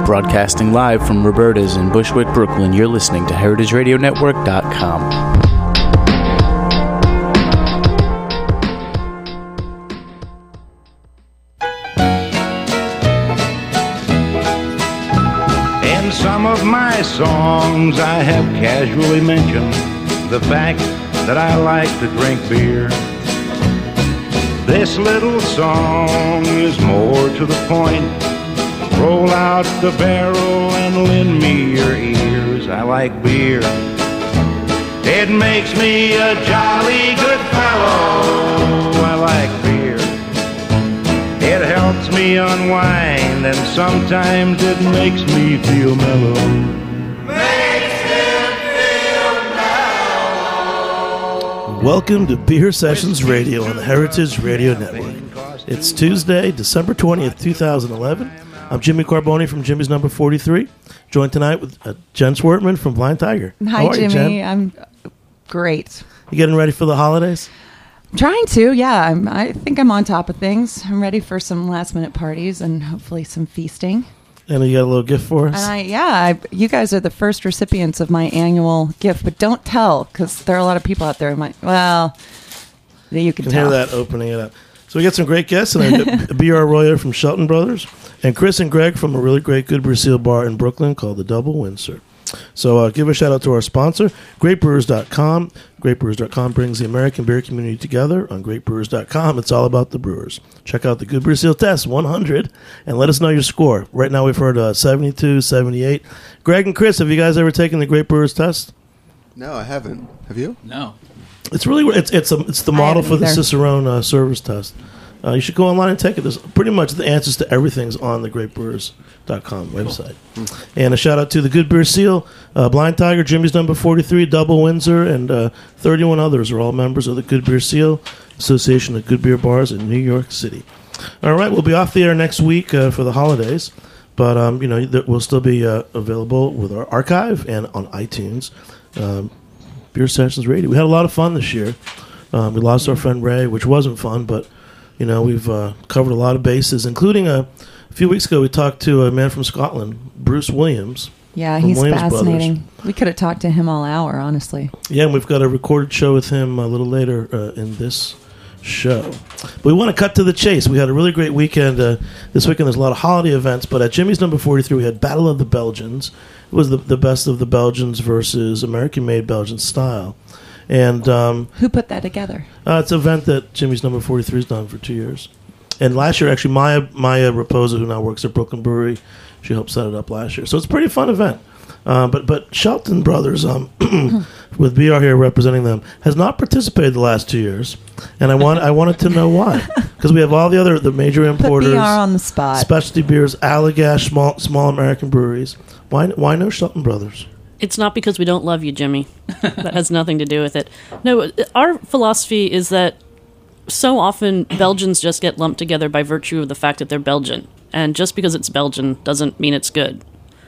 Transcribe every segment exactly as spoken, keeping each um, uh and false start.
Broadcasting live from Roberta's in Bushwick, Brooklyn, you're listening to heritage radio network dot com. In some of my songs I have casually mentioned the fact that I like to drink beer. This little song is more to the point. Roll out the barrel and lend me your ears. I like beer. It makes me a jolly good fellow. I like beer. It helps me unwind, and sometimes it makes me feel mellow. Makes him feel mellow. Welcome to Beer Sessions Radio on the Heritage Radio Network. It's Tuesday, December twentieth, twenty eleven. I'm Jimmy Carboni from Jimmy's Number forty-three, joined tonight with uh, Jen Swartman from Blind Tiger. Hi, How are Jimmy. You, Jen? I'm great. You getting ready for the holidays? I'm trying to, yeah. I'm, I think I'm on top of things. I'm ready for some last-minute parties and hopefully some feasting. And you got a little gift for us? And I, yeah, I, you guys are the first recipients of my annual gift, but don't tell, because there are a lot of people out there who might, well, you can, can tell. hear that opening it up. So we got some great guests tonight. B R Royer from Shelton Brothers, and Chris and Greg from a really great Good Brew Seal bar in Brooklyn called the Double Windsor. So uh, give a shout out to our sponsor, great brewers dot com. great brewers dot com brings the American beer community together. On great brewers dot com, it's all about the brewers. Check out the Good Brew Seal Test one hundred and let us know your score. Right now we've heard uh, seventy-two, seventy-eight. Greg and Chris, have you guys ever taken the Great Brewers Test? No, I haven't. Have you? No. It's really it's it's a, it's the model for the either. Cicerone uh, service test. Uh, you should go online and take it. There's pretty much the answers to everything's on the great brewers dot com website. Cool. And a shout out to the Good Beer Seal, uh, Blind Tiger, Jimmy's Number forty-three, Double Windsor, and uh, thirty-one others are all members of the Good Beer Seal Association of Good Beer Bars in New York City. All right, we'll be off the air next week uh, for the holidays, but um, you know th- we'll still be uh, available with our archive and on iTunes. Um, Beer Sessions Radio. We had a lot of fun this year. Um, we lost our friend Ray, which wasn't fun, but you know we've uh, covered a lot of bases, including a, a few weeks ago we talked to a man from Scotland, Bruce Williams. Yeah, from he's Williams fascinating. Brothers. We could have talked to him all hour, honestly. Yeah, and we've got a recorded show with him a little later uh, in this show. But we want to cut to the chase. We had a really great weekend. Uh, this weekend there's a lot of holiday events, but at Jimmy's Number forty-three we had Battle of the Belgians. It was the, the best of the Belgians versus American-made Belgian style. And um, who put that together? Uh, it's an event that Jimmy's Number forty-three has done for two years. And last year, actually, Maya Maya Raposa, who now works at Brooklyn Brewery, she helped set it up last year. So it's a pretty fun event. Uh, but but Shelton Brothers, um, with B R here representing them, has not participated the last two years. And I want I wanted to know why. Because we have all the other the major importers. Put B R on the spot. Specialty beers, Allagash, small, small American breweries. Why why no Shelton Brothers? It's not because we don't love you, Jimmy. That has nothing to do with it. No, our philosophy is that so often Belgians just get lumped together by virtue of the fact that they're Belgian. And just because it's Belgian doesn't mean it's good.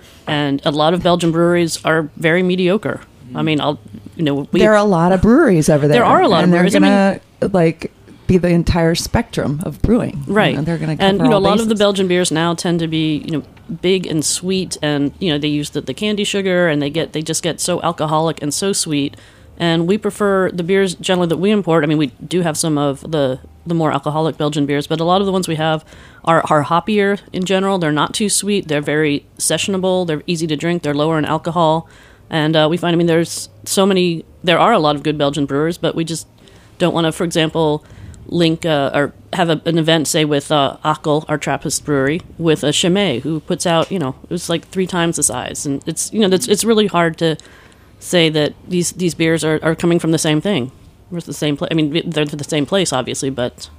And a lot of Belgian breweries are very mediocre. I mean, I'll, you know, we, there are a lot of breweries over there. There are a lot and of breweries. They're gonna I mean, like be the entire spectrum of brewing, right? You know, they're going to cover and you know all a lot bases. of the Belgian beers now tend to be you know big and sweet, and you know they use the, the candy sugar, and they get they just get so alcoholic and so sweet. And we prefer the beers generally that we import. I mean, we do have some of the the more alcoholic Belgian beers, but a lot of the ones we have are, are hoppier in general. They're not too sweet. They're very sessionable. They're easy to drink. They're lower in alcohol. And uh, we find, I mean, there's so many, there are a lot of good Belgian brewers, but we just don't want to, for example, link uh, or have a, an event, say, with uh, Akel, our Trappist brewery, with a Chimay, who puts out, you know, it was like three times the size. And it's, you know, it's, it's really hard to say that these, these beers are, are coming from the same thing. It's the same place. I mean, they're the same place, obviously, but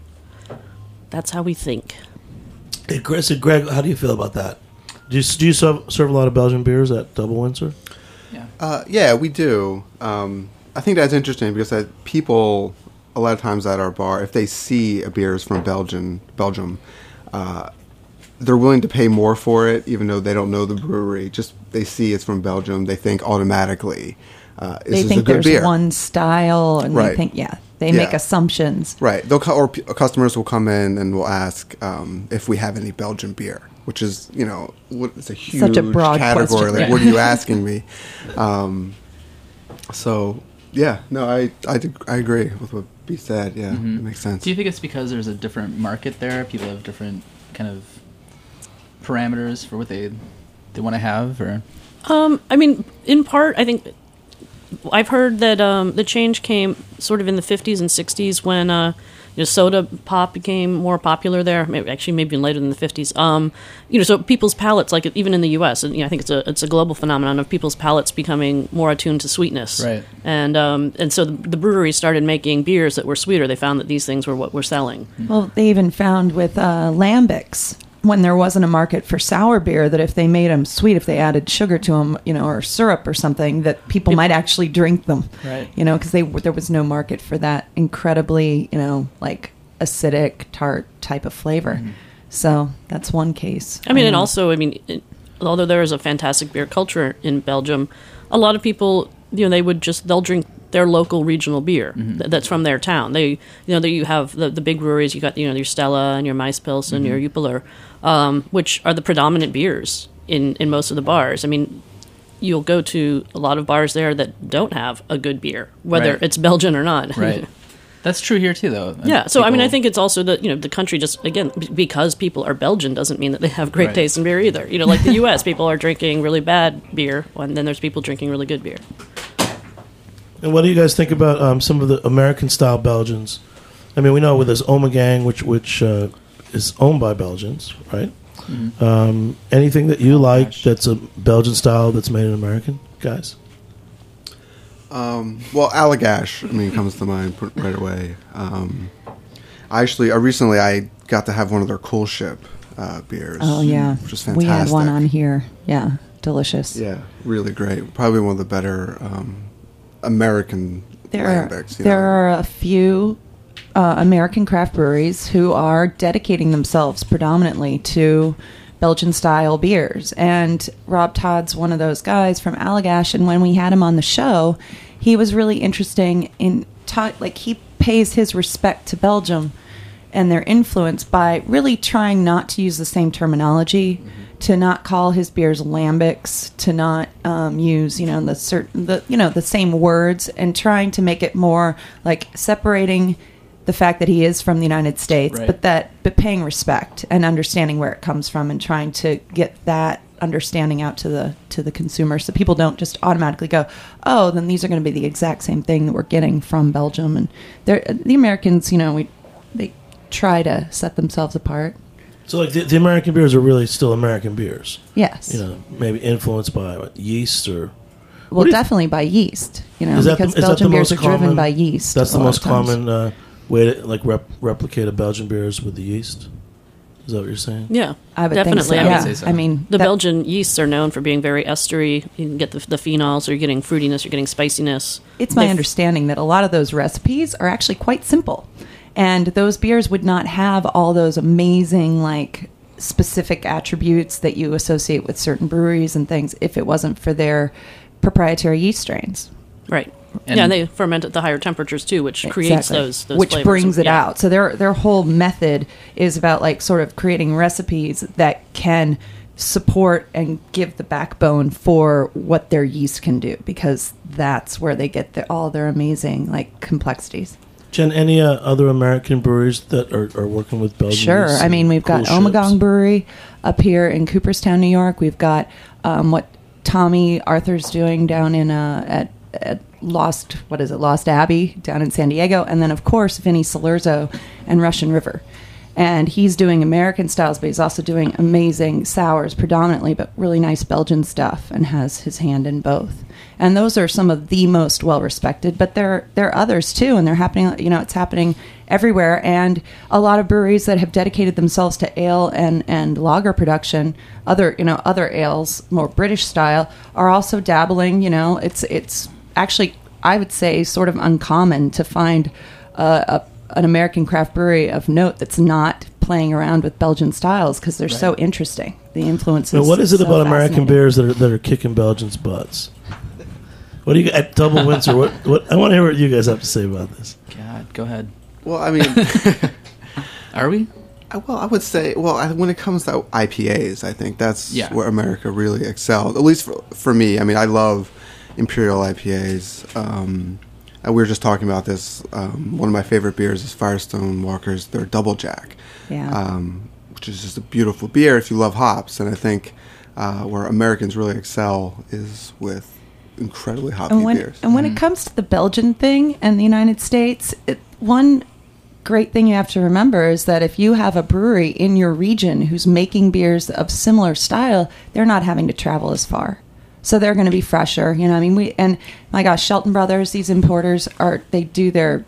that's how we think. Hey, Chris and Greg, how do you feel about that? Do you, do you serve, serve a lot of Belgian beers at Double Windsor? Yeah, uh, yeah, we do. Um, I think that's interesting because uh, people, a lot of times at our bar, if they see a beer is from Belgium, Belgium, uh, they're willing to pay more for it, even though they don't know the brewery. Just they see it's from Belgium, they think automatically uh, this they is think a good there's beer. one style, and right. they think, yeah, they yeah. make assumptions. Right. They'll co- or p- customers will come in and will ask um, if we have any Belgian beer, which is, you know, what, it's a huge Such a broad category. question. Like, Yeah. what are you asking me? Um, so, yeah, no, I, I, did- I agree with what B said. Yeah, Mhm. it makes sense. Do you think it's because there's a different market there? People have different kind of parameters for what they they want to have, or Um, I mean, in part, I think I've heard that um, the change came sort of in the fifties and sixties when uh, you know, soda pop became more popular there. Maybe, actually, maybe even later than the fifties. Um, you know, so people's palates, like even in the U S, and you know, I think it's a it's a global phenomenon of people's palates becoming more attuned to sweetness. Right. And um, and so the, the breweries started making beers that were sweeter. They found that these things were what were selling. Well, they even found with uh, lambics, when there wasn't a market for sour beer, that if they made them sweet, if they added sugar to them, you know, or syrup or something, that people might actually drink them. Right. You know, because they there was no market for that incredibly, you know, like acidic, tart type of flavor. Mm-hmm. So that's one case. I mean, and know. also, I mean, it, although there is a fantastic beer culture in Belgium, a lot of people, you know, they would just they'll drink their local regional beer th- that's from their town. They, you know, that you have the, the big breweries. You got, you know, your Stella and your Maispils and your Jupiler, um, which are the predominant beers in in most of the bars. I mean, you'll go to a lot of bars there that don't have a good beer, whether Right. it's Belgian or not. right. That's true here too, though. Yeah, so I mean, I People- think it's also that, you know, the country just, again, b- because people are Belgian doesn't mean that they have great Right. taste in beer either. You know, like the U S, people are drinking really bad beer, and then there's people drinking really good beer. And what do you guys think about um, some of the American-style Belgians? I mean, we know there's Omegang, which which uh, is owned by Belgians, right? Mm-hmm. Um, anything that you Oh, like gosh. that's a Belgian style that's made in American, guys? Um, well, Allagash, I mean, comes to mind pr- right away. Um, I actually, uh, recently, I got to have one of their Cool Ship uh, beers. Oh yeah, which was we fantastic. had one on here. Yeah, delicious. Yeah, really great. Probably one of the better um, American There are, lambics. you there know. are a few uh, American craft breweries who are dedicating themselves predominantly to Belgian-style beers. And Rob Todd's one of those guys from Allagash, and when we had him on the show, he was really interesting in, ta- like, he pays his respect to Belgium and their influence by really trying not to use the same terminology, to not call his beers lambics, to not um, use, you know, the certain, the you know, the same words, and trying to make it more like separating the fact that he is from the United States, Right. but that but paying respect and understanding where it comes from, and trying to get that understanding out to the to the consumer, so people don't just automatically go, oh, then these are going to be the exact same thing that we're getting from Belgium. And they're, the Americans, you know, we they try to set themselves apart. So, like, the, the American beers are really still American beers. Yes. You know, maybe influenced by what, yeast or... Well, What do you- definitely by yeast, you know, Is that the- because is that Belgian the beers are most driven common- by yeast. That's a the lot most of times. common uh, way to, like, rep- replicate a Belgian beers with the yeast? Is that what you're saying? Yeah, I would definitely. think so. I I mean, would Yeah, say so. I mean, the that- Belgian yeasts are known for being very estery. You can get the, the phenols, or you're getting fruitiness, you're getting spiciness. It's my They've- understanding that a lot of those recipes are actually quite simple, and those beers would not have all those amazing, like, specific attributes that you associate with certain breweries and things if it wasn't for their proprietary yeast strains. Right. And- yeah, and they ferment at the higher temperatures too, which creates Exactly. those, those which flavors. brings it Yeah. out. So their their whole method is about, like, sort of creating recipes that can support and give the backbone for what their yeast can do, because that's where they get the, all their amazing, like, complexities. Jen, any uh, other American breweries that are, are working with Belgian Sure. yeast I mean, and we've got cool Omegang ships? Brewery up here in Cooperstown, New York. We've got um, what Tommy Arthur's doing down in uh, at, at Lost, what is it, Lost Abbey down in San Diego. And then, of course, Vinny Salurzo and Russian River. And he's doing American styles, but he's also doing amazing sours predominantly, but really nice Belgian stuff, and has his hand in both. And those are some of the most well-respected, but there, there are others too, and they're happening, you know, it's happening everywhere. And a lot of breweries that have dedicated themselves to ale and, and lager production, other, you know, other ales, more British style, are also dabbling, you know, it's, it's actually, I would say, sort of uncommon to find uh, a an American craft brewery of note that's not playing around with Belgian styles, because they're so interesting. The influences. Now, what is it so about American fascinating. beers that are, that are kicking Belgians' butts? What do you at Double Windsor? What, what I want to hear what you guys have to say about this. God, go ahead. Well, I mean, Are we? I, well, I would say, well, I, when it comes to I P As, I think that's Yeah. where America really excelled. At least for, for me. I mean, I love Imperial I P As. Um, and we were just talking about this. Um, one of my favorite beers is Firestone Walker's their Double Jack, Yeah. um, which is just a beautiful beer if you love hops. And I think uh, where Americans really excel is with incredibly hoppy and when, beers. And when it comes to the Belgian thing and the United States, it, one great thing you have to remember is that if you have a brewery in your region who's making beers of similar style, they're not having to travel as far. So they're going to be fresher. You know, I mean, we, and my gosh, Shelton Brothers, these importers are, they do their,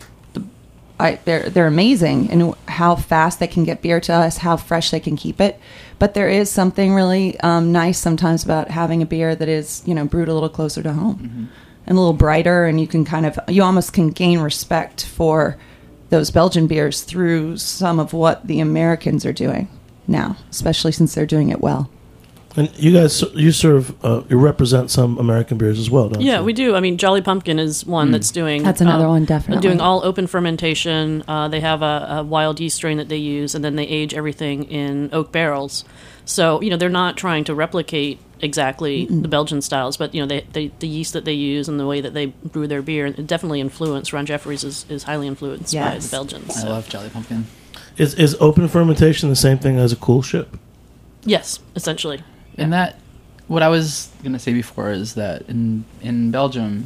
I, they're, they're amazing in how fast they can get beer to us, how fresh they can keep it. But there is something really um, nice sometimes about having a beer that is, you know, brewed a little closer to home mm-hmm. and a little brighter. And you can kind of, you almost can gain respect for those Belgian beers through some of what the Americans are doing now, especially since they're doing it well. And you guys, you serve, uh, you represent some American beers as well, don't you? Yeah, we do. I mean, Jolly Pumpkin is one Mm. that's doing... That's another um, one, definitely. Doing all open fermentation. Uh, they have a, a wild yeast strain that they use, and then they age everything in oak barrels. So, you know, they're not trying to replicate exactly Mm-mm. the Belgian styles, but, you know, they, they, the yeast that they use and the way that they brew their beer it definitely influence. Ron Jeffries is, is highly influenced yes. by the Belgians. I So. love Jolly Pumpkin. Is is open fermentation the same thing as a cool ship? Yes, essentially. And that, what I was going to say before is that in in Belgium,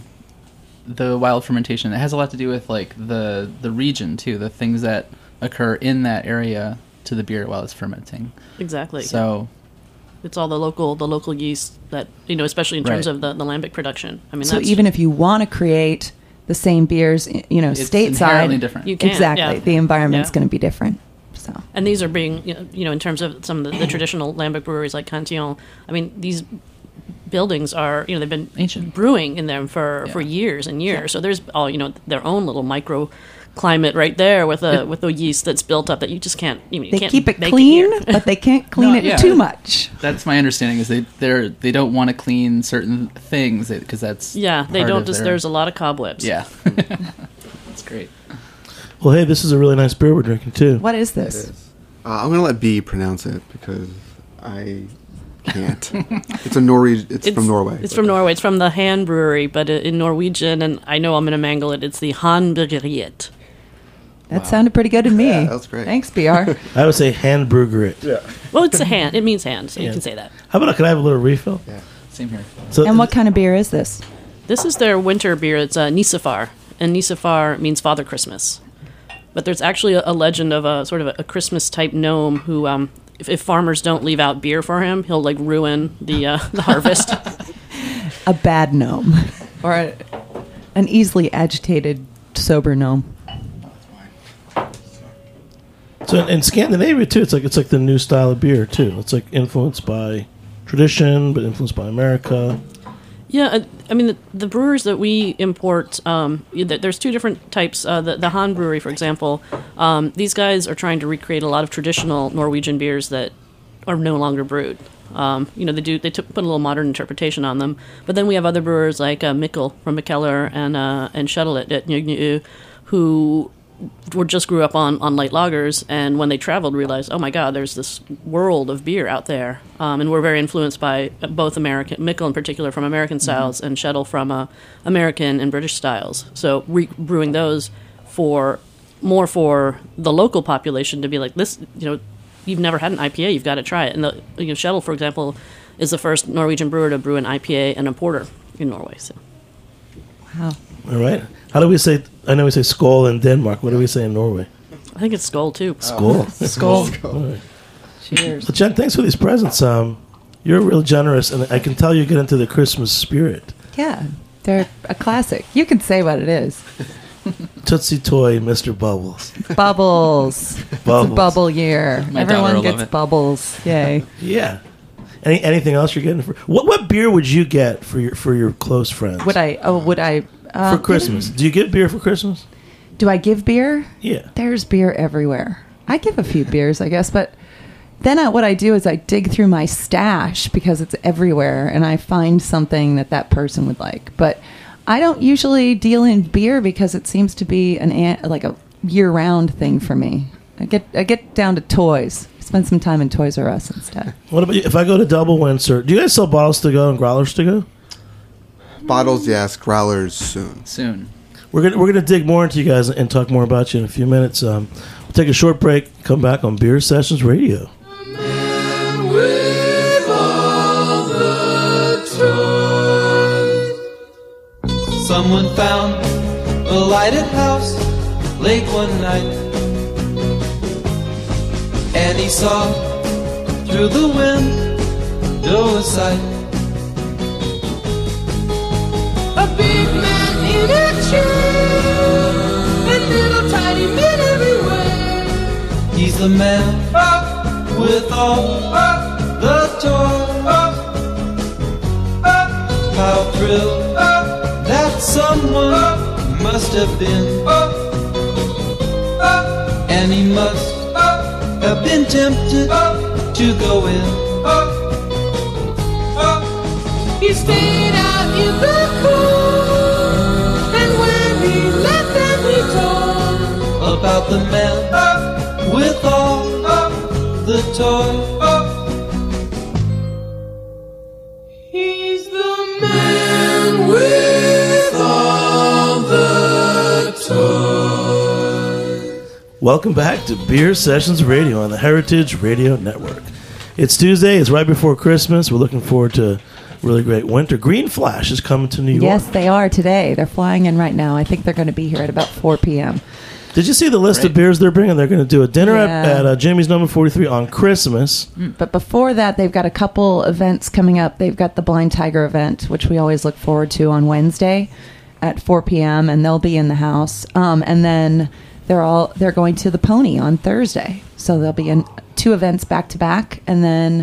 the wild fermentation, it has a lot to do with like the the region too, the things that occur in that area to the beer while it's fermenting. Exactly. So it's all the local the local yeast that, you know, especially in terms Right. of the, the lambic production. I mean, So that's even if you want to create the same beers, you know, it's stateside, inherently different. You can, exactly, yeah. the environment's Yeah. going to be different. So And these are being, you know, you know, in terms of some of the, the traditional lambic breweries like Cantillon, I mean, these buildings are, you know, they've been Ancient. brewing in them for, Yeah. for years and years. So there's all, you know, their own little microclimate right there with a with the yeast that's built up that you just can't, you, know, you they can't keep it make clean, here. but they can't clean No, it yeah. too much. that's my understanding is they they're they don't want to clean certain things because that's Yeah, they part don't of just, their- there's a lot of cobwebs. yeah. That's great. Well, hey, this is a really nice beer we're drinking too. What is It this? is. Uh, I'm going to let B pronounce it because I can't. It's a Norway. It's, from Norway. It's from Norway. It's from the Han Brewery, but in Norwegian, and I know I'm going to mangle it, it's the Han Bryggeriet. That sounded pretty good to me. Yeah, that's great. Thanks, B R. I would say Handbruggerit. Yeah. Well, it's a hand. It means hand, so Yeah. you can say that. How about, can I have a little refill? Yeah. Same here. So And what kind of beer is this? This is their winter beer. It's uh, Nisafar, and Nisafar means Father Christmas. But there's actually a, a legend of a sort of a, a Christmas-type gnome who, um, if, if farmers don't leave out beer for him, he'll like ruin the uh, the harvest. A bad gnome. Or a, an easily agitated, sober gnome. So in, in Scandinavia too, it's like it's like the new style of beer too. It's like influenced by tradition, but influenced by America. Yeah, I, I mean, the, the brewers that we import, um, th- there's two different types. Uh, the, the Han Brewery, for example, um, these guys are trying to recreate a lot of traditional Norwegian beers that are no longer brewed. Um, you know, they do they took, put a little modern interpretation on them. But then we have other brewers like uh, Mikkel from Mikkeller and uh, and Shuttle at, at Njø, who were just grew up on, on light lagers, and when they traveled realized, oh my god, there's this world of beer out there. Um, and we're very influenced by both American, Mikkel in particular from American styles, mm-hmm. and Shuttle from uh, American and British styles. So re- brewing those for more for the local population to be like, this, you know, you've never had an I P A, you've got to try it. And the, you know, Shuttle, for example, is the first Norwegian brewer to brew an I P A and a porter in Norway. So. Wow. All right. How do we say? I know we say Skål in Denmark. What do we say in Norway? I think it's Skull too. Skål. Skål. All right. Cheers. Well, Jen, thanks for these presents. Um, you're real generous, and I can tell you get into the Christmas spirit. Yeah, they're a classic. You can say what it is. Tootsie Toy, Mister Bubbles. Bubbles. It's a Bubbles. bubble year. My daughter Everyone will gets love it. bubbles. Yay. Yeah. Any anything else you're getting for what? What beer would you get for your for your close friends? Would I? Oh, would I? Uh, for Christmas? Do you get beer for Christmas? Do I give beer? Yeah. There's beer everywhere. I give a few beers, I guess, but then I, what I do is I dig through my stash because it's everywhere, and I find something that that person would like. But I don't usually deal in beer because it seems to be an an- like a year-round thing for me. I get I get down to toys. Spend some time in Toys R Us instead. What about you? If I go to Double Windsor, do you guys sell bottles to go and growlers to go? Bottles, yes. Growlers soon. Soon. We're gonna we're gonna dig more into you guys and talk more about you in a few minutes. Um, we'll take a short break. Come back on Beer Sessions Radio. Someone found a lighted house late one night, and he saw through the window a sight. A big man in a chair, and little tiny men everywhere. He's the man with all the toys. How thrilled that someone must have been, and he must have been tempted to go in. He stayed out in the cold, and when he left them he told about the man with all the toys. He's the man with all the toys. Welcome back to Beer Sessions Radio on the Heritage Radio Network. It's Tuesday. It's right before Christmas. We're looking forward to really great winter. Green Flash is coming to New York. Yes, they are today. They're flying in right now. I think they're going to be here at about four p.m. Did you see the list Great. of beers they're bringing? They're going to do a dinner Yeah. at, at uh, Jimmy's Number forty-three on Christmas. But before that, they've got a couple events coming up. They've got the Blind Tiger event, which we always look forward to on Wednesday at four p.m., and they'll be in the house. Um, and then they're all they're going to the Pony on Thursday, so they'll be in two events back to back, and then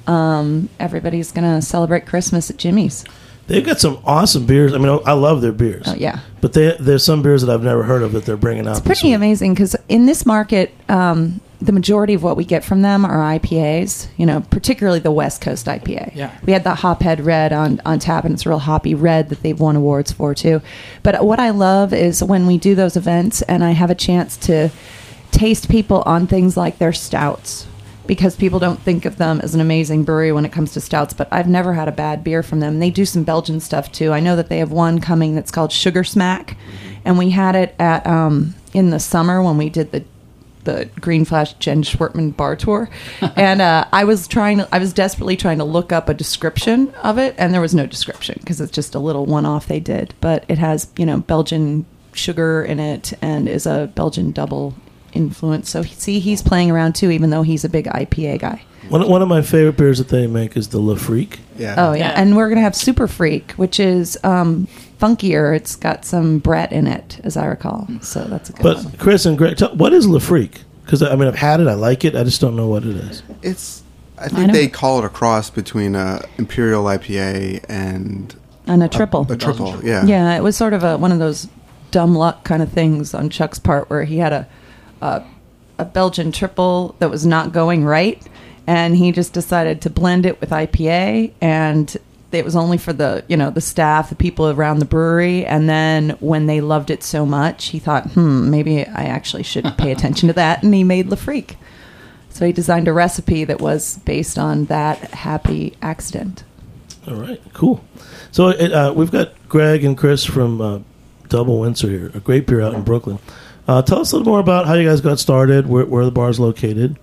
um, everybody's going to celebrate Christmas at Jimmy's. They've got some awesome beers. I mean, I love their beers. Oh yeah. But they, there's some beers that I've never heard of that they're bringing out. It's this pretty week. amazing because in this market, um, the majority of what we get from them are I P As, you know, particularly the West Coast I P A. Yeah. We had the Hophead Red on, on tap, and it's a real hoppy red that they've won awards for, too. But what I love is when we do those events and I have a chance to taste people on things like their stouts, because people don't think of them as an amazing brewery when it comes to stouts, but I've never had a bad beer from them. They do some Belgian stuff, too. I know that they have one coming that's called Sugar Smack, and we had it at um, in the summer when we did the the Green Flash Jen Schwartman bar tour, and uh, I was trying to, I was desperately trying to look up a description of it, and there was no description because it's just a little one-off they did, but it has, you know, Belgian sugar in it and is a Belgian double influence. So see, he's playing around too, even though he's a big I P A guy. One, one of my favorite beers that they make is the Le Freak. Yeah. Oh yeah, Yeah. and we're gonna have Super Freak, which is um, funkier. It's got some Brett in it, as I recall. So that's a good But one. Chris and Greg, tell, what is Le Freak? Because I mean, I've had it, I like it, I just don't know what it is. It's. I I think know. they call it a cross between a Imperial I P A and And a triple. a triple. Yeah. Yeah, it was sort of a one of those dumb luck kind of things on Chuck's part, where he had a a, a Belgian triple that was not going right, and he just decided to blend it with I P A, and it was only for the, you know, the staff, the people around the brewery, and then when they loved it so much, he thought, hmm, maybe I actually should pay attention to that, and he made Le Freak. So he designed a recipe that was based on that happy accident. All right, cool. So it, uh, we've got Greg and Chris from uh, Double Windsor here, a great beer out in Brooklyn. Uh, tell us a little more about how you guys got started, where, where the bar is located,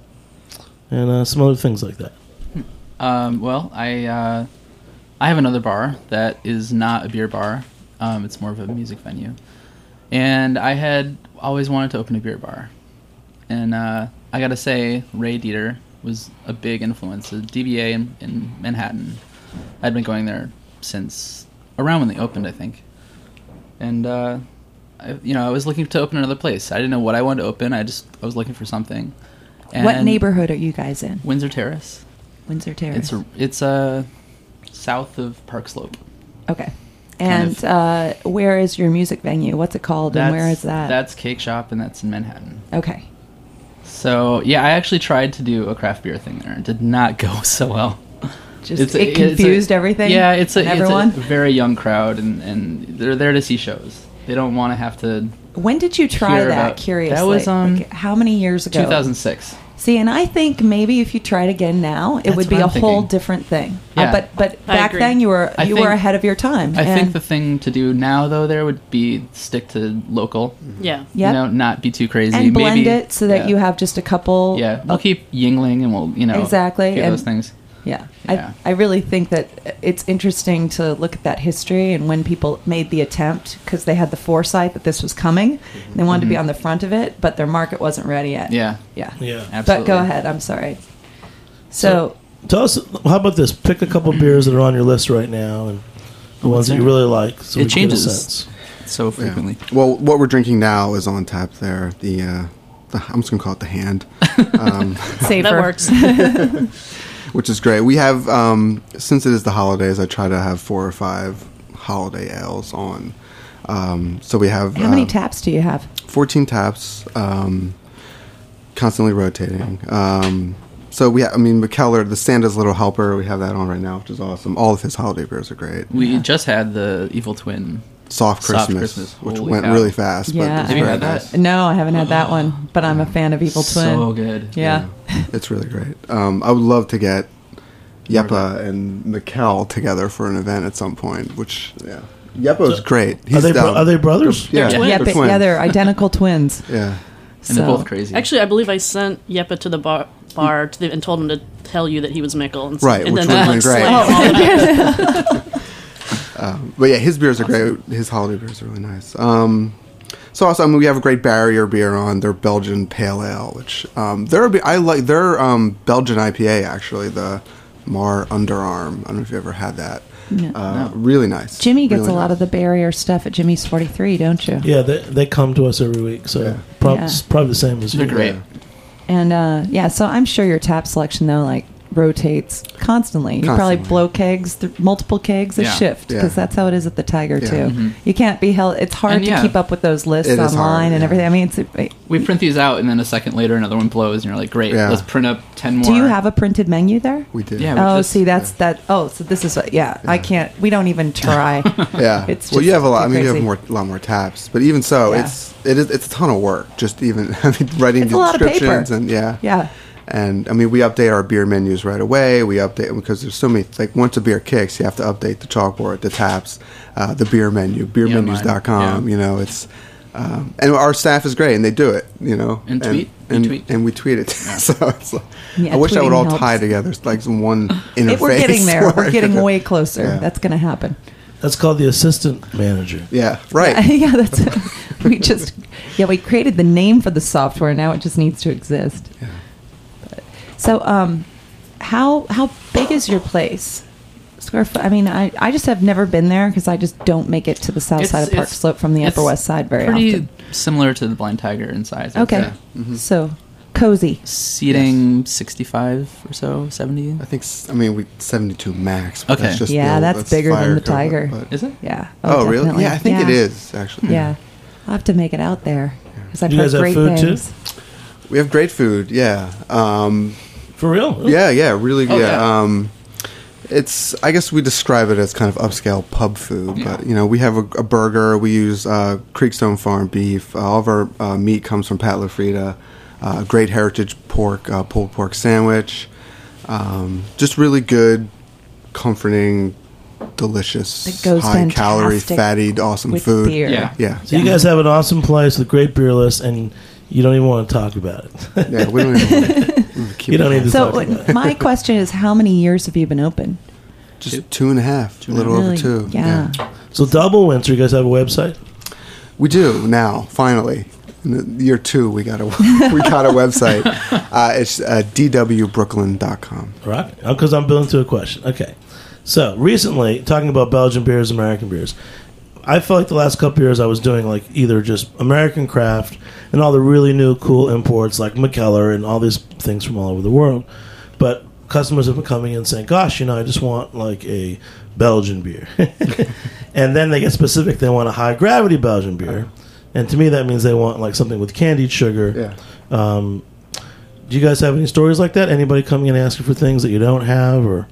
and uh, some other things like that. Um, well, I uh, I have another bar that is not a beer bar. Um, it's more of a music venue, and I had always wanted to open a beer bar. And uh, I gotta say, Ray Dieter was a big influence. A D B A in, in Manhattan. I'd been going there since around when they opened, I think. And uh, I, you know, I was looking to open another place. I didn't know what I wanted to open. I just I was looking for something. And What neighborhood are you guys in? Windsor Terrace. Windsor Terrace. It's a, it's uh, south of Park Slope. Okay. kind And of- uh, where is your music venue? What's it called, and where is that? That's Cake Shop, and that's in Manhattan. Okay. So yeah, I actually tried to do a craft beer thing there. It did not go so well. Just It's a- it it's a- confused everything. Yeah, it's a, and everyone. it's a very young crowd, and, and they're there to see shows. They don't want to have to. When did you try Hear that? about- Curiously, that was, um, Like, how many years ago? two thousand six. See, and I think maybe if you tried again now, it That's would be what a I'm whole thinking. different thing. Yeah. Uh, but but I back agree. then you were I you think- were ahead of your time. I and think the thing to do now, though, there would be stick to local. Yeah. Yep. You know, not be too crazy. and blend Maybe, it so that yeah. you have just a couple. Yeah, we'll keep Yingling, and we'll you know Exactly, get and- those things. Yeah. Yeah. I, I really think that it's interesting to look at that history and when people made the attempt because they had the foresight that this was coming. And they wanted to be on the front of it, but their market wasn't ready yet. Mm-hmm. Yeah. Yeah. Yeah. Absolutely. But go ahead. I'm sorry. So, Tell us, how about this? Pick a couple beers that are on your list right now and the ones that you really like. So It we get a changes. sense. So Yeah. frequently. Well, what we're drinking now is on tap there. The, uh, the I'm just gonna call it the hand, um, safer. That works. which is great. We have um, since it is the holidays, I try to have four or five holiday ales on. Um, so we have How many uh, taps do you have? fourteen taps, um, constantly rotating. Um, so we, ha- I mean, McKellar, the Santa's Little Helper, we have that on right now, which is awesome. All of his holiday beers are great. We just had the Evil Twin. Soft Christmas, Soft Christmas. which Holy went cow. really fast. Yeah. But it's Have you very had that? nice. No, I haven't had that one, but I'm a fan of Evil Twin. So good. Yeah. It's really great. Um, I would love to get Yepa and Mikkel together for an event at some point. Which, yeah, Yepa's So, great. Are He's they, bro- down. are they brothers? Yeah, They're Yeah, they're but- twins. yeah, they're identical twins. Yeah, And they're So- both crazy. Actually, I believe I sent Yeppe to the bar, bar to the, and told him to tell you that he was Mikkel. And, s- Right, and which then would've like, been slay great. him all the time. um, but yeah, his beers are great. His holiday beers are really nice. Um, so also, I mean, we have a great barrier beer on. Their Belgian Pale Ale, which um, they're a bit- I like their um, Belgian I P A actually. The Mar Underarm. I don't know if you ever had that. No. Uh, Really nice. Jimmy gets Really a lot nice. of the barrier stuff at Jimmy's forty-three, don't you? Yeah, they, they come to us every week, so Yeah. prob- Yeah. it's probably the same as you. They're great. And uh, yeah, so I'm sure your tap selection though, like rotates constantly. You probably Constantly. blow kegs, th- multiple kegs a Yeah. shift because Yeah. that's how it is at the Tiger Yeah. too. Mhm. You can't be held. It's hard And to yeah. keep up with those lists It is online hard, and yeah. everything. I mean, it's. It, We print these out, and then a second later, another one blows, and you're like, "Great, Yeah. let's print up ten more." do you have a printed menu there? We did. Yeah, we Oh, just- see, that's that. Oh, so this is what. Yeah, I can't. We don't even try. Yeah. It's well, just you have a lot. too I mean, you have crazy. more, a lot more taps, but even so, Yeah. it's it is it's a ton of work. Just even I mean, writing It's the a lot of paper. descriptions and yeah, Yeah. And I mean, we update our beer menus right away. We update them because there's so many. Like once a beer kicks, you have to update the chalkboard, the taps, uh, the beer menu, beer menus dot com. Yeah. You know, it's um, and our staff is great, and they do it. You know, And tweet. We and, tweet. and we tweet it. so it's like, Yeah, I wish that would tweeting all helps. tie together. It's like some one interface. It, we're getting there. We're where- getting way closer. Yeah. That's going to happen. That's called the assistant manager. Yeah, right. yeah, that's it. We just yeah we created the name for the software. Now it just needs to exist. Yeah. But, so um, how how big is your place? Square foot. I mean, I, I just have never been there because I just don't make it to the south It's- side of Park it's- Slope from the it's Upper West Side very pretty often. similar to the Blind Tiger in size. I'd Okay, say. Mm-hmm. so cozy. Seating sixty-five or so, seventy. I think s- I mean we seventy-two max. But Okay. that's just Yeah, the- that's bigger than fire the code, Tiger. but- Is it? Yeah. Oh, really? definitely. Yeah, I think it Yeah. is actually. Yeah, I'll have to make it out there because I've You heard guys have great food, too? things. We have great food. Yeah. Um, For real? yeah, yeah, really Oh, good. yeah. Um, it's I guess we describe it as kind of upscale pub food, Yeah. but you know we have a, a burger. We use uh, Creekstone Farm beef. Uh, all of our uh, meat comes from Pat LaFrida. Uh, great heritage pork, uh, pulled pork sandwich. Um, just really good, comforting, delicious, It goes high calorie, fantastic fatty, awesome with food. beer. Yeah. Yeah. So you guys have an awesome place with a great beer list, and you don't even want to talk about it. Yeah, we don't even want to keep You don't it need to So talk about it. my question is, how many years have you been open? just two and a half, a and a little Really? over two. Yeah. So Double Winter, you guys have a website? We do now. Finally, in the year two, we got a we got a website. Uh, it's uh, d w brooklyn dot com. Right? Because I'm building to a question. Okay. So recently, talking about Belgian beers, American beers, I felt like the last couple years I was doing like either just American craft and all the really new cool imports like McKellar and all these things from all over the world. But customers have been coming in saying, gosh, you know, I just want like a Belgian beer. And then they get specific. They want a high gravity Belgian beer. And to me, that means they want like something with candied sugar. Yeah. Um, do you guys have any stories like that? Anybody coming in asking for things that you don't have, or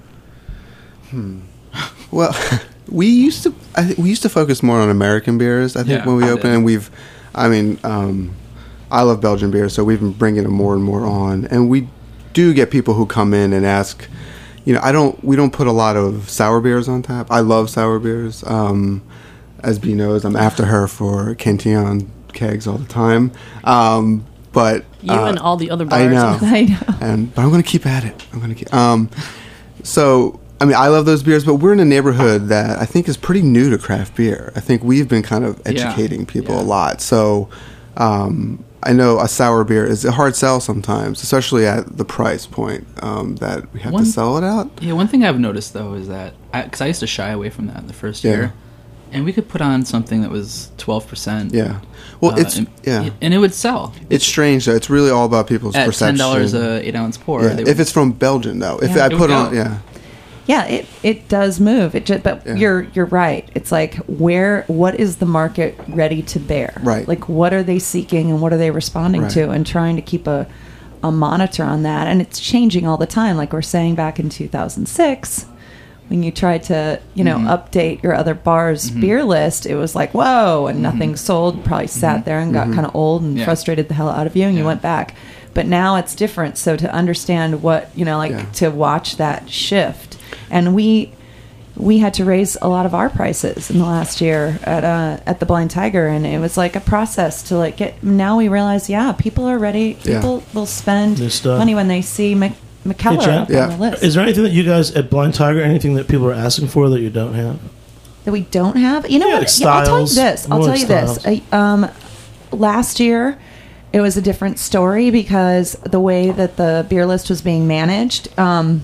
Well, we used to I think we used to focus more on American beers. I think Yeah, when we I opened, did. and we've I mean, um, I love Belgian beer, so we've been bringing them more and more on, and we do get people who come in and ask. You know, I don't. We don't put a lot of sour beers on tap. I love sour beers. Um, as B knows, I'm after her for Cantillon kegs all the time. Um, but You uh, and all the other bars. I know. I know. And but I'm going to keep at it. I'm going to keep. Um, so I mean, I love those beers, but we're in a neighborhood that I think is pretty new to craft beer. I think we've been kind of educating Yeah. people Yeah. a lot. So. Um, I know a sour beer is a hard sell sometimes, especially at the price point um, that we have One- to sell it out. Yeah, one thing I've noticed though is that because I, I used to shy away from that in the first Yeah. year, and we could put on something that was twelve percent. Yeah, well, uh, it's and, yeah, and it would sell it's strange though. It's really all about people's at ten perception. dollars a eight ounce pour. Yeah. they If would- it's from Belgium though, if Yeah. I It would put on, go. yeah, Yeah, it, it does move. It just, but Yeah. you're you're right. It's like where what is the market ready to bear? Right. Like what are they seeking and what are they responding Right. to, and trying to keep a a monitor on that. And it's changing all the time. Like we're saying back in two thousand six, when you tried to you know Mhm. update your other bars' Mhm. beer list, it was like whoa, and nothing sold. Probably sat there and got Mhm. kind of old and Yeah. frustrated the hell out of you, and you Yeah. went back. But now it's different. So to understand what you know, like Yeah. to watch that shift, and we we had to raise a lot of our prices in the last year at uh, at the Blind Tiger, and it was like a process to like get. Now we realize, yeah, people are ready. Yeah. People will spend New stuff. money when they see Mc, Hey, McKellar Jen? up Yeah. on the list. Is there anything that you guys at Blind Tiger, anything that people are asking for that you don't have? that we don't have. You know Yeah, what? like Yeah, I'll tell you styles. this. I'll More tell like you this. styles. I, um, last year, it was a different story because the way that the beer list was being managed, um,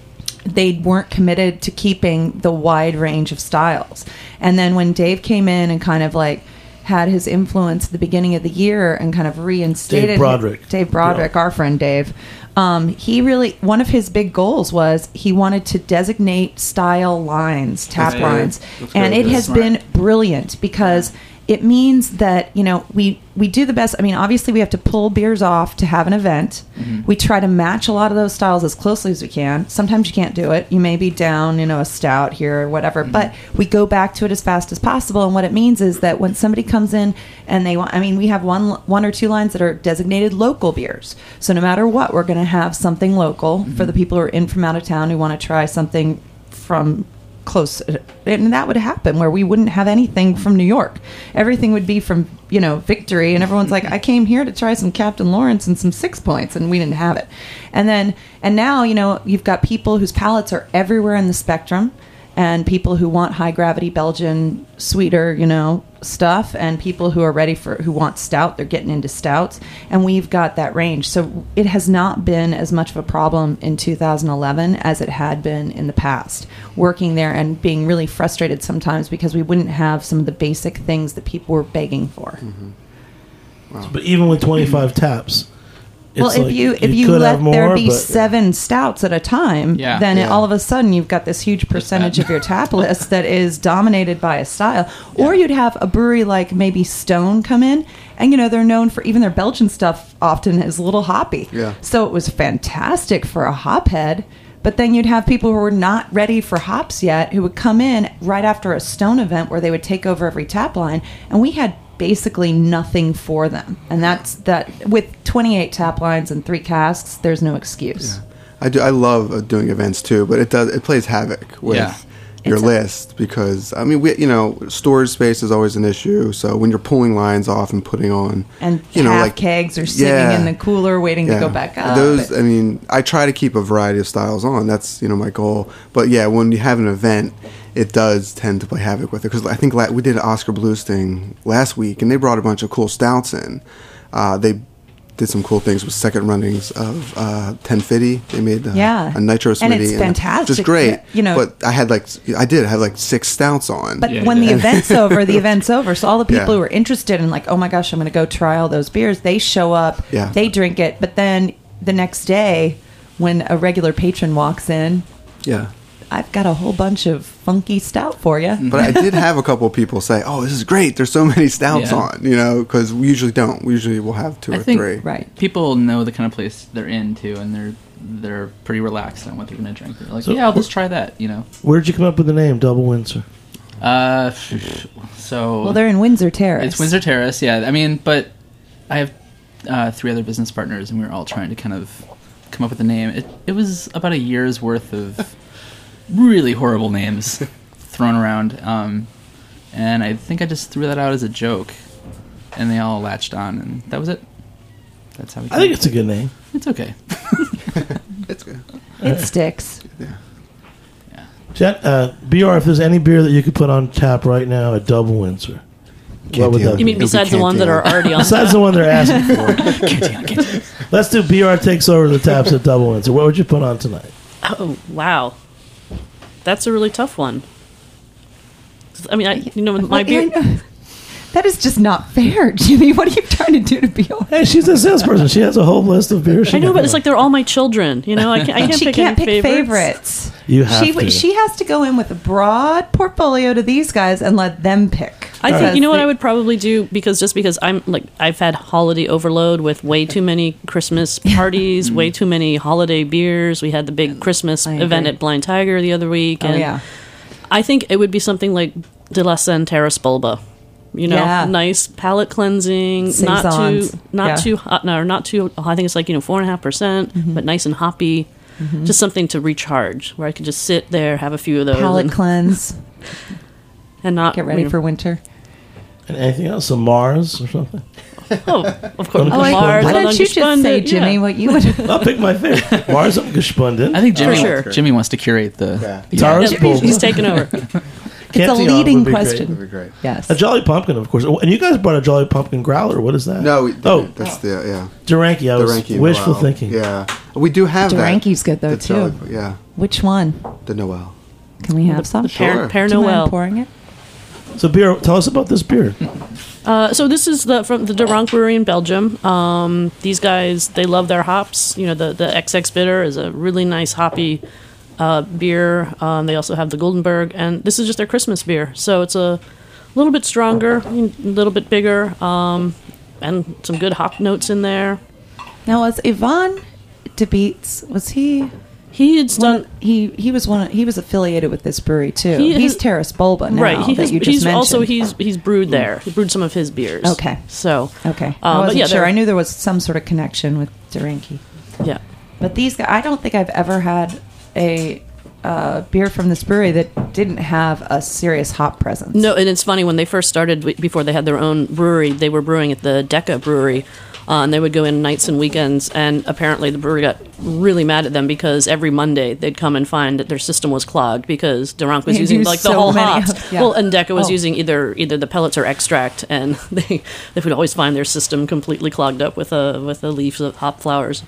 they weren't committed to keeping the wide range of styles. And then when Dave came in and kind of like had his influence at the beginning of the year and kind of reinstated Dave Broderick. Dave Broderick, our friend Dave. Um, he really one of his big goals was he wanted to designate style lines, tap That's good. lines, That's and good. it That's has smart. been brilliant because it means that you know we we do the best. I mean, obviously we have to pull beers off to have an event. Mm-hmm. We try to match a lot of those styles as closely as we can. Sometimes you can't do it. You may be down, you know, a stout here or whatever, Mm-hmm. but we go back to it as fast as possible. And what it means is that when somebody comes in and they want, I mean, we have one one or two lines that are designated local beers. So no matter what, we're going to have something local Mm-hmm. for the people who are in from out of town who want to try something from close, and that would happen where we wouldn't have anything from New York. Everything would be from you know Victory, and everyone's like, I came here to try some Captain Lawrence and some Six Points, and we didn't have it. And then and now you know you've got people whose palates are everywhere in the spectrum, and people who want high gravity Belgian sweeter you know stuff, and people who are ready for who want stout. They're getting into stouts, and we've got that range. So it has not been as much of a problem in two thousand eleven as it had been in the past. Working there and being really frustrated sometimes because we wouldn't have some of the basic things that people were begging for. But even with twenty-five taps, it's Well, if like you if you, could let have more, there be but- seven stouts at a time, Yeah. then Yeah. It, all of a sudden you've got this huge percentage bad. of your tap list that is dominated by a style. Or you'd have a brewery like maybe Stone come in, and you know they're known for even their Belgian stuff often is a little hoppy. Yeah. So it was fantastic for a hophead. But then you'd have people who were not ready for hops yet who would come in right after a Stone event where they would take over every tap line, and we had basically nothing for them. And that's that with twenty-eight tap lines and three casks, there's no excuse. I do. I love uh, doing events too, but it does. It plays havoc with Yeah. your It's a- list because I mean, we you know, storage space is always an issue. So when you're pulling lines off and putting on, And you know, half like kegs are sitting yeah. in the cooler waiting to Yeah. go back up. Those, But- I mean, I try to keep a variety of styles on. That's you know my goal. But yeah, when you have an event, it does tend to play havoc with it because I think la- we did an Oscar Blues thing last week, and they brought a bunch of cool stouts in. Uh, they did some cool things with second runnings of uh, ten fifty. They made uh, Yeah. a nitro And Smitty, it's fantastic. just great. You know- but I had like I did have like six stouts on. But Yeah, when yeah. the event's over, the event's over. So all the people Yeah. who are interested in like, oh my gosh, I'm going to go try all those beers, they show up, Yeah. they drink it. But then the next day, when a regular patron walks in, yeah. I've got a whole bunch of funky stout for you. But I did have a couple of people say, "Oh, this is great! There's so many stouts Yeah. on," you know, because we usually don't. We usually will have two I or think- three. Right. People know the kind of place they're in too, and they're they're pretty relaxed on what they're going to drink. They're like, So- yeah, I'll just try that. You know, Where'd you come up with the name Double Windsor? Uh, so Well, they're in Windsor Terrace. It's Windsor Terrace, yeah. I mean, but I have uh, three other business partners, and we were all trying to kind of come up with a name. It, it was about a year's worth of really horrible names thrown around, um, and I think I just threw that out as a joke, and they all latched on, and that was it. That's how we. I think it's a good name. It's okay. It's good. It sticks. Yeah. Jet, uh, B R, if there's any beer that you could put on tap right now at Double Windsor, what would that You mean be? besides the ones that are already on? Besides the one they're asking for. Let's do B R takes over the taps at Double Windsor. What would you put on tonight? Oh wow, that's a really tough one. I mean, I, you know, my Well, beer. I know- That is just not fair, Jimmy. What are you trying to do to be all? Hey, she's a salesperson. She has a whole list of beers. she I know, can but it's pick. like they're all my children. You know, I can't. I can't She pick can't any pick favorites. favorites. You have she to. she has to go in with a broad portfolio to these guys and let them pick. I think Because you know what they- I would probably do because just because I'm like I've had holiday overload with way too many Christmas parties, way too many holiday beers. We had the big Christmas I event agree. at Blind Tiger the other week, Oh and yeah, I think it would be something like De La Sen Terrace Bulba. You know, Yeah. nice palate cleansing, not Saisons. too, not Yeah. too hot, no, not too. I think it's like you know four and a half percent, Mm-hmm. but nice and hoppy. Just something to recharge, where I could just sit there, have a few of those, palate and, cleanse. and not Get ready you know, for winter. And anything else? Some Mars or something? Oh, of course, Oh, I- Mars. why Along don't you just Gespundit, say, Jimmy, yeah. what you would? I'll pick my favorite. Mars and Gespundin. I think Jimmy, sure. Jimmy wants to curate the. Yeah. the Tara's Yeah, Bulba. he's taking over. It's a Cantillon leading would be great. question. That'd be great. Yes. A Jolly Pumpkin, of course. Oh, and you guys brought a Jolly Pumpkin growler. What is that? No, we, Oh, that's the yeah. Duranky. I The was Ranky wishful Noel. thinking. Yeah, we do have that. Duranky's good, though, The too. Jolly- yeah, Which one? the Noel. Can we have some? Père, Père Do you mind Noël. pouring it? So, beer. Tell us about this beer. Uh, so this is the from the De Rank Brewery in Belgium. Um, these guys, they love their hops. You know, the the X X Bitter is a really nice hoppy uh, beer. Um, they also have the Goldenberg, and this is just their Christmas beer. So it's a little bit stronger, a little bit bigger, um, and some good hop notes in there. Now, was Ivan de Beets? Was he? He had One, done. he he was one. He was affiliated with this brewery too. He he's has- Terrace Bulba now. Right, he that has, you just he's mentioned. also he's he's brewed there. He brewed some of his beers. Okay. so okay. Uh, I but wasn't yeah, sure. they're- I knew there was some sort of connection with Duranky. yeah. But these guys, I don't think I've ever had a uh, beer from this brewery that didn't have a serious hop presence. No, and it's funny when they first started w- before they had their own brewery. They were brewing at the Decca Brewery, uh, and they would go in nights and weekends. And apparently, the brewery got really mad at them because every Monday they'd come and find that their system was clogged because Durank was They using used like the so whole many hops. of- yeah. Well, and Decca was Oh. using either either the pellets or extract, and they they would always find their system completely clogged up with a with the leaves of hop flowers.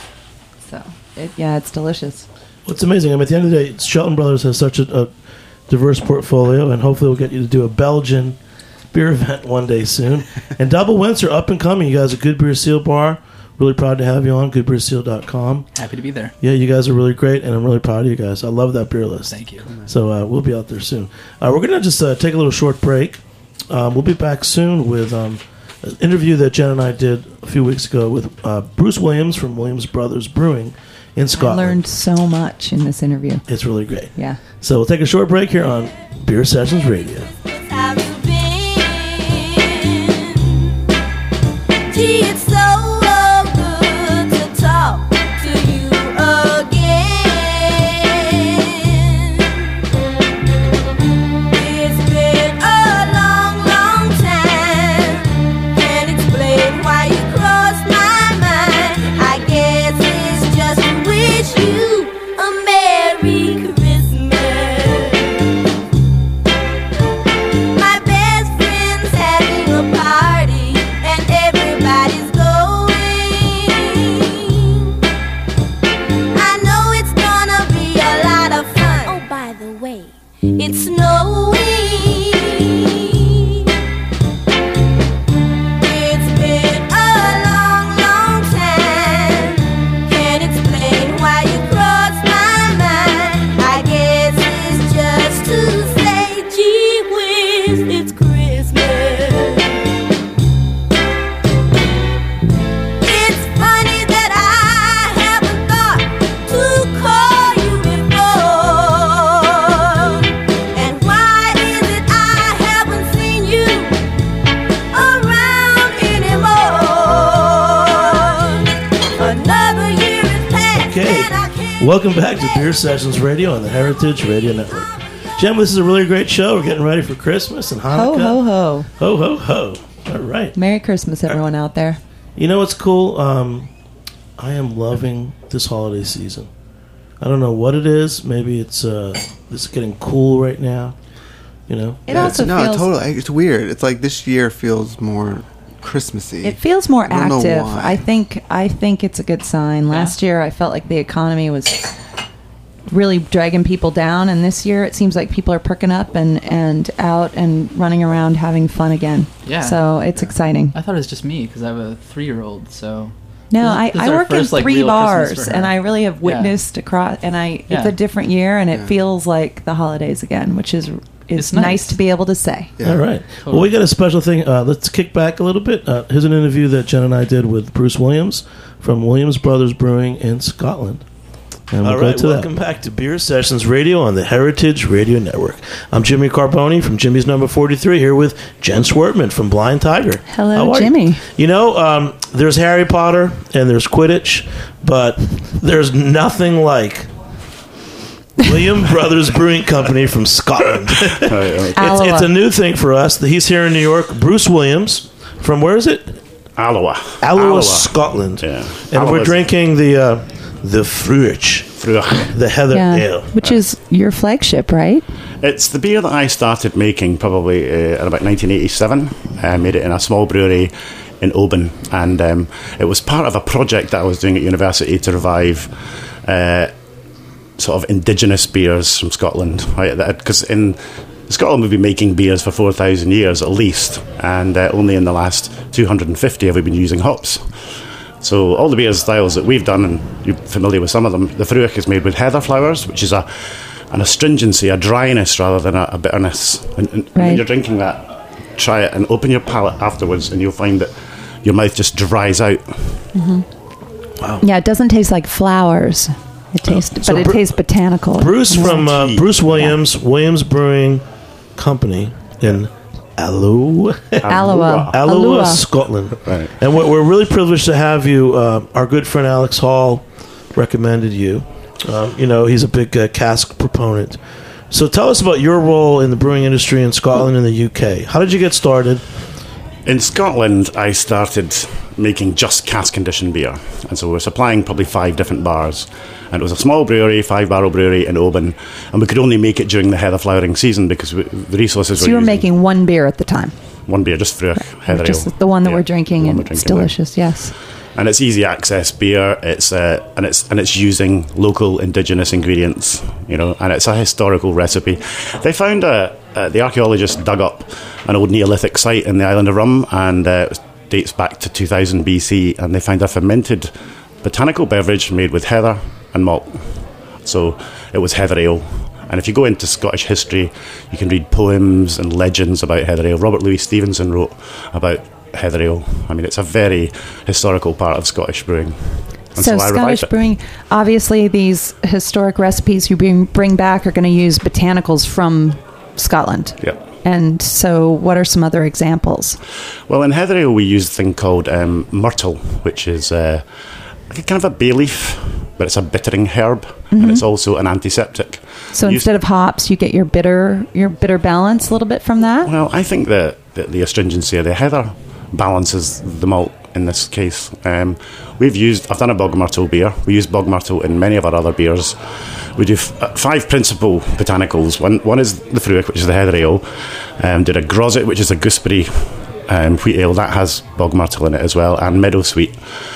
So it, yeah, it's delicious. What's amazing, I mean, at the end of the day, Shelton Brothers has such a, a diverse portfolio, and hopefully we'll get you to do a Belgian beer event one day soon. And Double Windsor, up and coming. You guys are Good Beer Seal Bar. Really proud to have you on, good beer seal dot com. Happy to be there. Yeah, you guys are really great, and I'm really proud of you guys. I love that beer list. Thank you. So uh, we'll be out there soon. Uh, we're going to just uh, take a little short break. Um, we'll be back soon with um, an interview that Jen and I did a few weeks ago with uh, Bruce Williams from Williams Brothers Brewing in I Scotland. learned so much in this interview. It's really great. Yeah. So we'll take a short break here on Beer Sessions Radio. Have you been? Gee, it's so good to talk to you again. It's been a long, long time. Can't explain why you crossed my mind. I guess it's just to wish you a Merry Christmas. My best friend's having a party and everybody's going. I know it's gonna be a lot of fun. Oh, by the way, it's snowing. It's been a long, long time. Can't explain why you crossed my mind. I guess it's just to say, gee whiz, it's Christmas. It's funny that I haven't thought to call you before. Welcome back to Beer Sessions Radio on the Heritage Radio Network. Jim, this is a really great show. We're getting ready for Christmas and Ho, Hanukkah. ho, ho. Ho, ho, ho. All right. Merry Christmas, everyone out there. You know what's cool? Um, I am loving this holiday season. I don't know what it is. Maybe it's uh, it's getting cool right now. You know? It also no, feels... totally. It's weird. It's like this year feels more Christmassy. It feels more I don't know active. why. I think I think it's a good sign. Last year, I felt like the economy was really dragging people down, and this year it seems like people are perking up and, and out and running around having fun again. Yeah. So it's exciting. I thought it was just me because I have a three-year-old, so... No, This is- I, this is I our work first, in like, three real Christmas bars, for her. and I really have Yeah. witnessed across. And I, Yeah. it's a different year, and it Yeah. feels like the holidays again, which is is It's nice. nice. to be able to say. Yeah. All right. Well, we got a special thing. Uh, let's kick back a little bit. Uh, here's an interview that Jen and I did with Bruce Williams from Williams Brothers Brewing in Scotland. And we'll All go right, to welcome that. back to Beer Sessions Radio on the Heritage Radio Network. I'm Jimmy Carboni from Jimmy's Number forty-three here with Jen Swartman from Blind Tiger. Hello, How are you? Jimmy. You know, um, there's Harry Potter and there's Quidditch, but there's nothing like William Brothers Brewing Company from Scotland. it's, Alloa. it's a new thing for us. He's here in New York. Bruce Williams from where is it? Alloa. Alloa, Scotland. Yeah. And we're Alloa's- drinking the uh, the Fruich, Fruich. the Heather Yeah, Ale. which is your flagship, right? It's the beer that I started making probably uh, in about nineteen eighty-seven. I made it in a small brewery in Oban, and um, it was part of a project that I was doing at university to revive uh, sort of indigenous beers from Scotland, right? Because in Scotland we've been making beers for four thousand years at least, and uh, only in the last two hundred fifty have we been using hops. So all the beer styles that we've done, and you're familiar with some of them, the Fruich is made with heather flowers, which is a an astringency, a dryness rather than a, a bitterness. And, and when Right. you're drinking that, try it and open your palate afterwards, and you'll find that your mouth just dries out. Yeah, it doesn't taste like flowers. It tastes, So but it Bru- tastes botanical. Bruce from uh, Tea. Bruce Williams, Williams Brewing Company in Alloa, Alloa. Alloa, Alloa. Scotland. Right. And we're, we're really privileged to have you. Uh, our good friend Alex Hall recommended you. Um, you know, he's a big uh, cask proponent. So tell us about your role in the brewing industry in Scotland and the U K. How did you get started? In Scotland, I started making just cask conditioned beer, and so we were supplying probably five different bars. And it was a small brewery, five barrel brewery in Oban, and we could only make it during the heather flowering season because we, the resources So were you were using making one beer at the time. one beer just for heather Just ale. the one that Yeah, we're drinking, the one and we're it's drinking now. delicious, yes. And it's easy access beer. It's uh, and it's and it's using local indigenous ingredients, you know, and it's a historical recipe. They found a uh, the archaeologists dug up an old Neolithic site in the island of Rum, and uh, it dates back to two thousand B C, and they found a fermented botanical beverage made with heather and malt. So it was heather ale. And if you go into Scottish history, you can read poems and legends about heather ale. Robert Louis Stevenson wrote about heather ale. I mean, it's a very historical part of Scottish brewing. And So, I Scottish revived it. brewing, obviously, these historic recipes you bring, bring back are going to use botanicals from Scotland. Yeah. And so, what are some other examples? Well, in heather ale, we use a thing called um, myrtle, which is uh, like a kind of a bay leaf, but it's a bittering herb, and it's also an antiseptic. So, Used- instead of hops, you get your bitter your bitter balance a little bit from that. Well, I think that the, the astringency of the heather balances the malt in this case. Um, we've used, I've done a bog myrtle beer. We use bog myrtle in many of our other beers. We do f- uh, five principal botanicals. One one is the Fruich, which is the heather ale. Um, did a Grosset, which is a gooseberry um, wheat ale that has bog myrtle in it as well, and meadowsweet.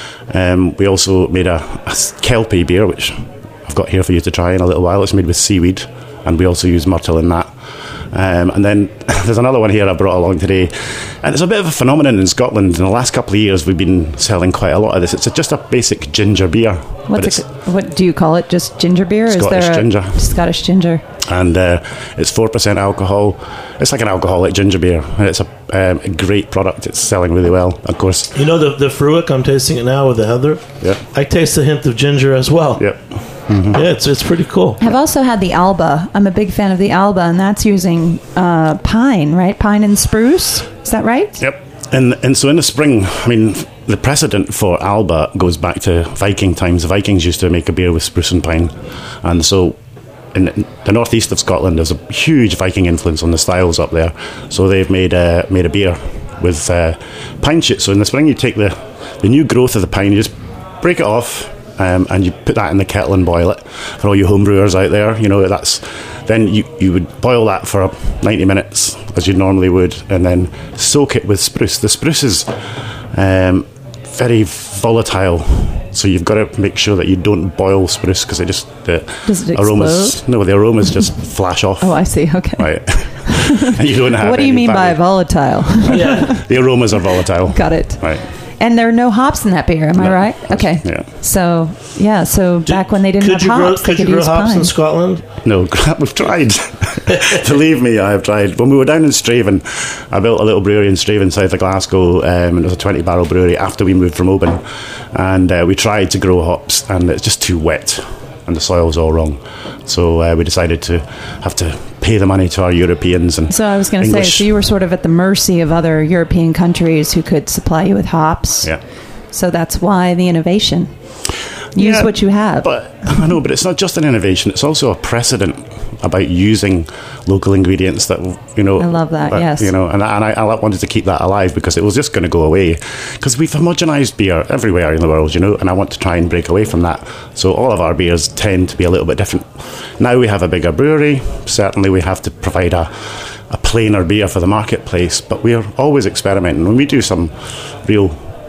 Um, we also made a, a Kelpie beer, which I've got here for you to try in a little while. It's made with seaweed, and we also use myrtle in that. Um, and then there's another one here I brought along today, and it's a bit of a phenomenon in Scotland. In the last couple of years, we've been selling quite a lot of this. It's a, just a basic ginger beer, but What's it's, it, what do you call it? Just ginger beer? Is Scottish there a ginger. Scottish ginger? and uh, it's four percent alcohol. It's like an alcoholic ginger beer, and it's a, um, a great product. It's selling really well, of course. You know the the Fruich, I'm tasting it now with the heather. Yeah. I taste a hint of ginger as well. Yep. Yeah, it's it's pretty cool. I've also had the Alba. I'm a big fan of the Alba, and that's using uh, pine, right? Pine and spruce. Is that right? Yep. And and so in the spring, I mean, the precedent for Alba goes back to Viking times. The Vikings used to make a beer with spruce and pine, and so in the northeast of Scotland, there's a huge Viking influence on the styles up there. So they've made a made a beer with uh, pine shoots. So in the spring, you take the the new growth of the pine, you just break it off, um, and you put that in the kettle and boil it. For all you homebrewers out there, you know that's then you you would boil that for ninety minutes as you normally would, and then soak it with spruce. The spruce is um, very volatile, so you've got to make sure that you don't boil spruce because it just the Does it aromas explode? no the aromas just flash off. Oh, I see. Okay. Right. And you don't have What do you any mean by value. volatile? Yeah. The aromas are volatile. Got it. Right. And there are no hops in that beer, am I No. right? Okay. Yeah. So, yeah, so back when they didn't Could have you grow, hops, they could you could grow use hops pine. in Scotland? No, we've tried. Believe me, I have tried. When we were down in Straven, I built a little brewery in Straven, south of Glasgow. Um, and it was a twenty barrel brewery after we moved from Oban. And uh, we tried to grow hops, and it's just too wet, and the soil's all wrong. So uh, we decided to have to pay the money to our Europeans. And So I was going to say, English. so you were sort of at the mercy of other European countries who could supply you with hops. Yeah. So that's why the innovation. Use Yeah, what you have. But I know, but it's not just an innovation; it's also a precedent about using local ingredients. That you know, I love that, yes. you know, and, and I, I wanted to keep that alive because it was just going to go away. Because we've homogenized beer everywhere in the world, you know, and I want to try and break away from that. So all of our beers tend to be a little bit different. Now we have a bigger brewery. Certainly, we have to provide a a plainer beer for the marketplace, but we are always experimenting. When we do some real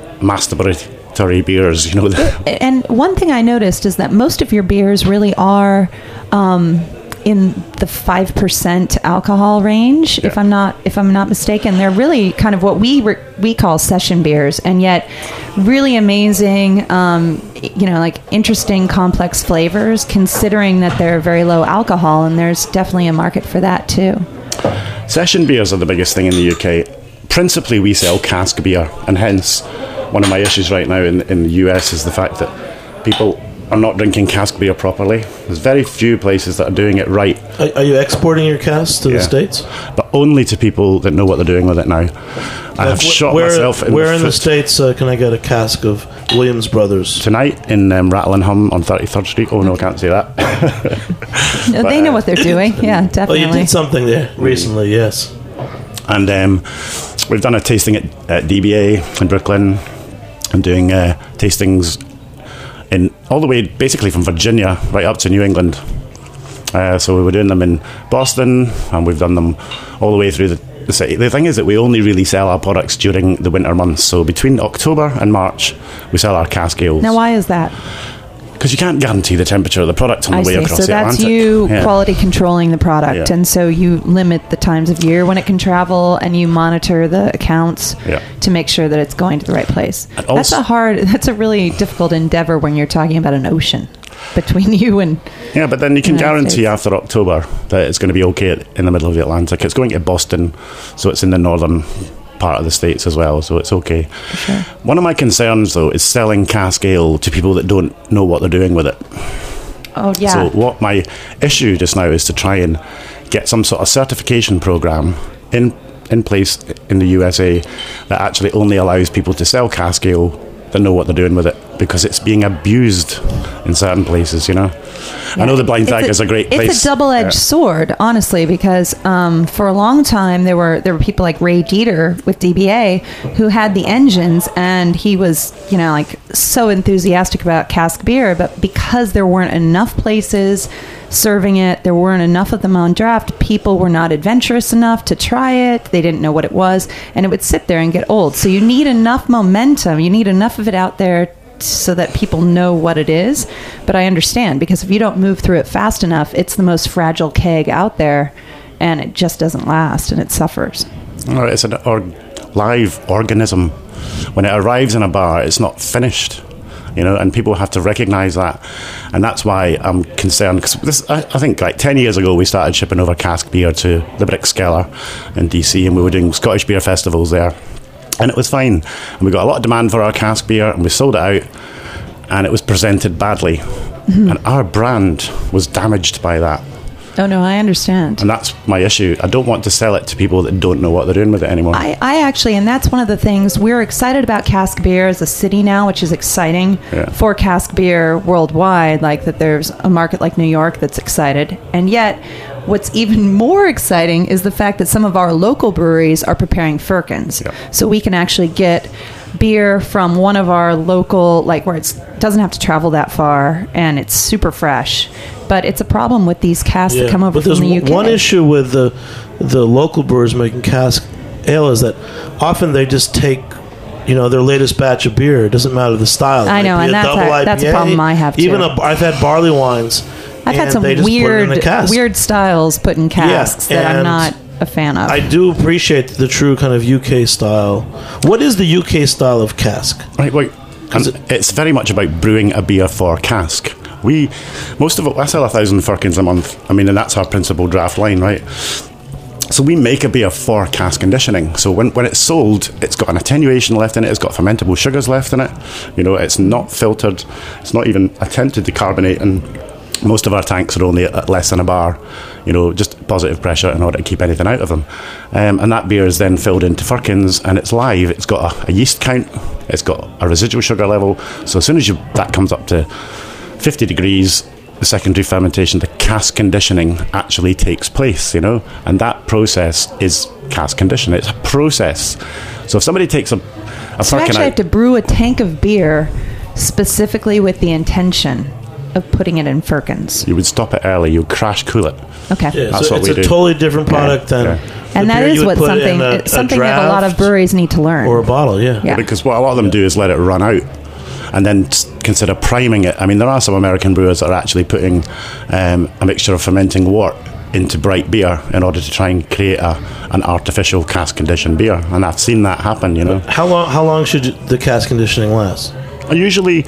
masturbatory beers, you know. And one thing I noticed is that most of your beers really are um, in the five percent alcohol range. Yeah. If I'm not, if I'm not mistaken, they're really kind of what we re- we call session beers, and yet really amazing. Um, you know, like interesting, complex flavors, considering that they're very low alcohol, and there's definitely a market for that too. Session beers are the biggest thing in the U K. Principally, we sell cask beer, and hence one of my issues right now in, in the U S is the fact that people are not drinking cask beer properly. There's very few places that are doing it right. Are, are you exporting your casks to Yeah. the States? But only to people that know what they're doing with it now. I have Like, wh- shot where, myself in Where the in the foot. States uh, can I get a cask of Williams Brothers? Tonight in um, Rattle and Hum on thirty-third Street. Oh no, I can't say that. No, But, they know uh, what they're doing. Yeah, Oh, definitely. you did something there recently, yes. And um, we've done a tasting at, at D B A in Brooklyn, and doing uh, tastings in all the way basically from Virginia right up to New England. Uh, so we were doing them in Boston, and we've done them all the way through the, the city. The thing is that we only really sell our products during the winter months. So between October and March, we sell our cask ales. Now, why is that? Because you can't guarantee the temperature of the product on the I way see. across So the that's Atlantic. you Yeah. quality controlling the product, Yeah. and so you limit the times of year when it can travel, and you monitor the accounts Yeah. to make sure that it's going to the right place. And That's also- a hard. That's a really difficult endeavor when you're talking about an ocean between you and. Yeah, but then you can United guarantee States. after October that it's going to be okay in the middle of the Atlantic. It's going to Boston, so it's in the northern part of the States as well, so it's okay. Sure. One of my concerns, though, is selling cask ale to people that don't know what they're doing with it. Oh yeah. So what my issue just now is to try and get some sort of certification program in in place in the U S A that actually only allows people to sell cask ale that know what they're doing with it, because it's being abused in certain places, you know. I know the Blind It's Tiger is a great place. It's a double-edged Yeah. sword, honestly, because um, for a long time there were there were people like Ray Jeter with D B A who had the engines, and he was, you know, like so enthusiastic about cask beer, but because there weren't enough places serving it, there weren't enough of them on draft, people were not adventurous enough to try it. They didn't know what it was, and it would sit there and get old. So you need enough momentum, you need enough of it out there so that people know what it is. But I understand, because if you don't move through it fast enough, it's the most fragile keg out there, and it just doesn't last, and it suffers. Or it's an or- live organism. When it arrives in a bar, it's not finished, you know, and people have to recognise that. And that's why I'm concerned, because this, I, I think like ten years ago we started shipping over cask beer to the Brickskeller in D C, and we were doing Scottish beer festivals there. And it was fine. And we got a lot of demand for our cask beer, and we sold it out, and it was presented badly. Mm-hmm. And our brand was damaged by that. Oh, no, I understand. And that's my issue. I don't want to sell it to people that don't know what they're doing with it anymore. I, I actually, and that's one of the things, we're excited about cask beer as a city now, which is exciting Yeah. for cask beer worldwide, like that there's a market like New York that's excited. And yet, what's even more exciting is the fact that some of our local breweries are preparing firkins. Yeah. So we can actually get beer from one of our local, like where it doesn't have to travel that far, and it's super fresh. But it's a problem with these casks that come over but from there's the U K. one issue with the the local brewers making cask ale is that often they just take, you know, their latest batch of beer. It doesn't matter the style. I know, It might be and a that's double a- that's a I P A. problem I have, Even too. a, I've had barley wines. I've had and some they just put it in weird, a cask. weird styles put in casks that I'm and not a fan of. I do appreciate the true kind of U K style. What is the U K style of cask? Right, wait. And it's very much about brewing a beer for cask. We, most of it, I sell a thousand firkins a month. I mean, and that's our principal draft line, right? So we make a beer for cask conditioning. So when, when it's sold, it's got an attenuation left in it. It's got fermentable sugars left in it. You know, it's not filtered. It's not even attempted to carbonate. And most of our tanks are only at less than a bar. You know, just positive pressure in order to keep anything out of them. Um, and that beer is then filled into firkins, and it's live. It's got a, a yeast count. It's got a residual sugar level. So as soon as you that comes up to fifty degrees, the secondary fermentation, the cask conditioning actually takes place, you know, and that process is cask conditioning. It's a process. So if somebody takes a, a so you firkin actually out, have to brew a tank of beer specifically with the intention of putting it in firkins. you would stop it early, you would crash cool it. Okay. Yeah, That's so what it's we a do. totally different product than. Yeah. the And that beer is you would what put something in a, it's something a that a lot of draft breweries need to learn. or a bottle. Yeah. Yeah. Because what a lot of them do is let it run out and then s- consider priming it. I mean, there are some American brewers that are actually putting um, a mixture of fermenting wort into bright beer in order to try and create a, an artificial cask conditioned beer, and I've seen that happen, you know. How long? How long should you- the cask conditioning last? Usually,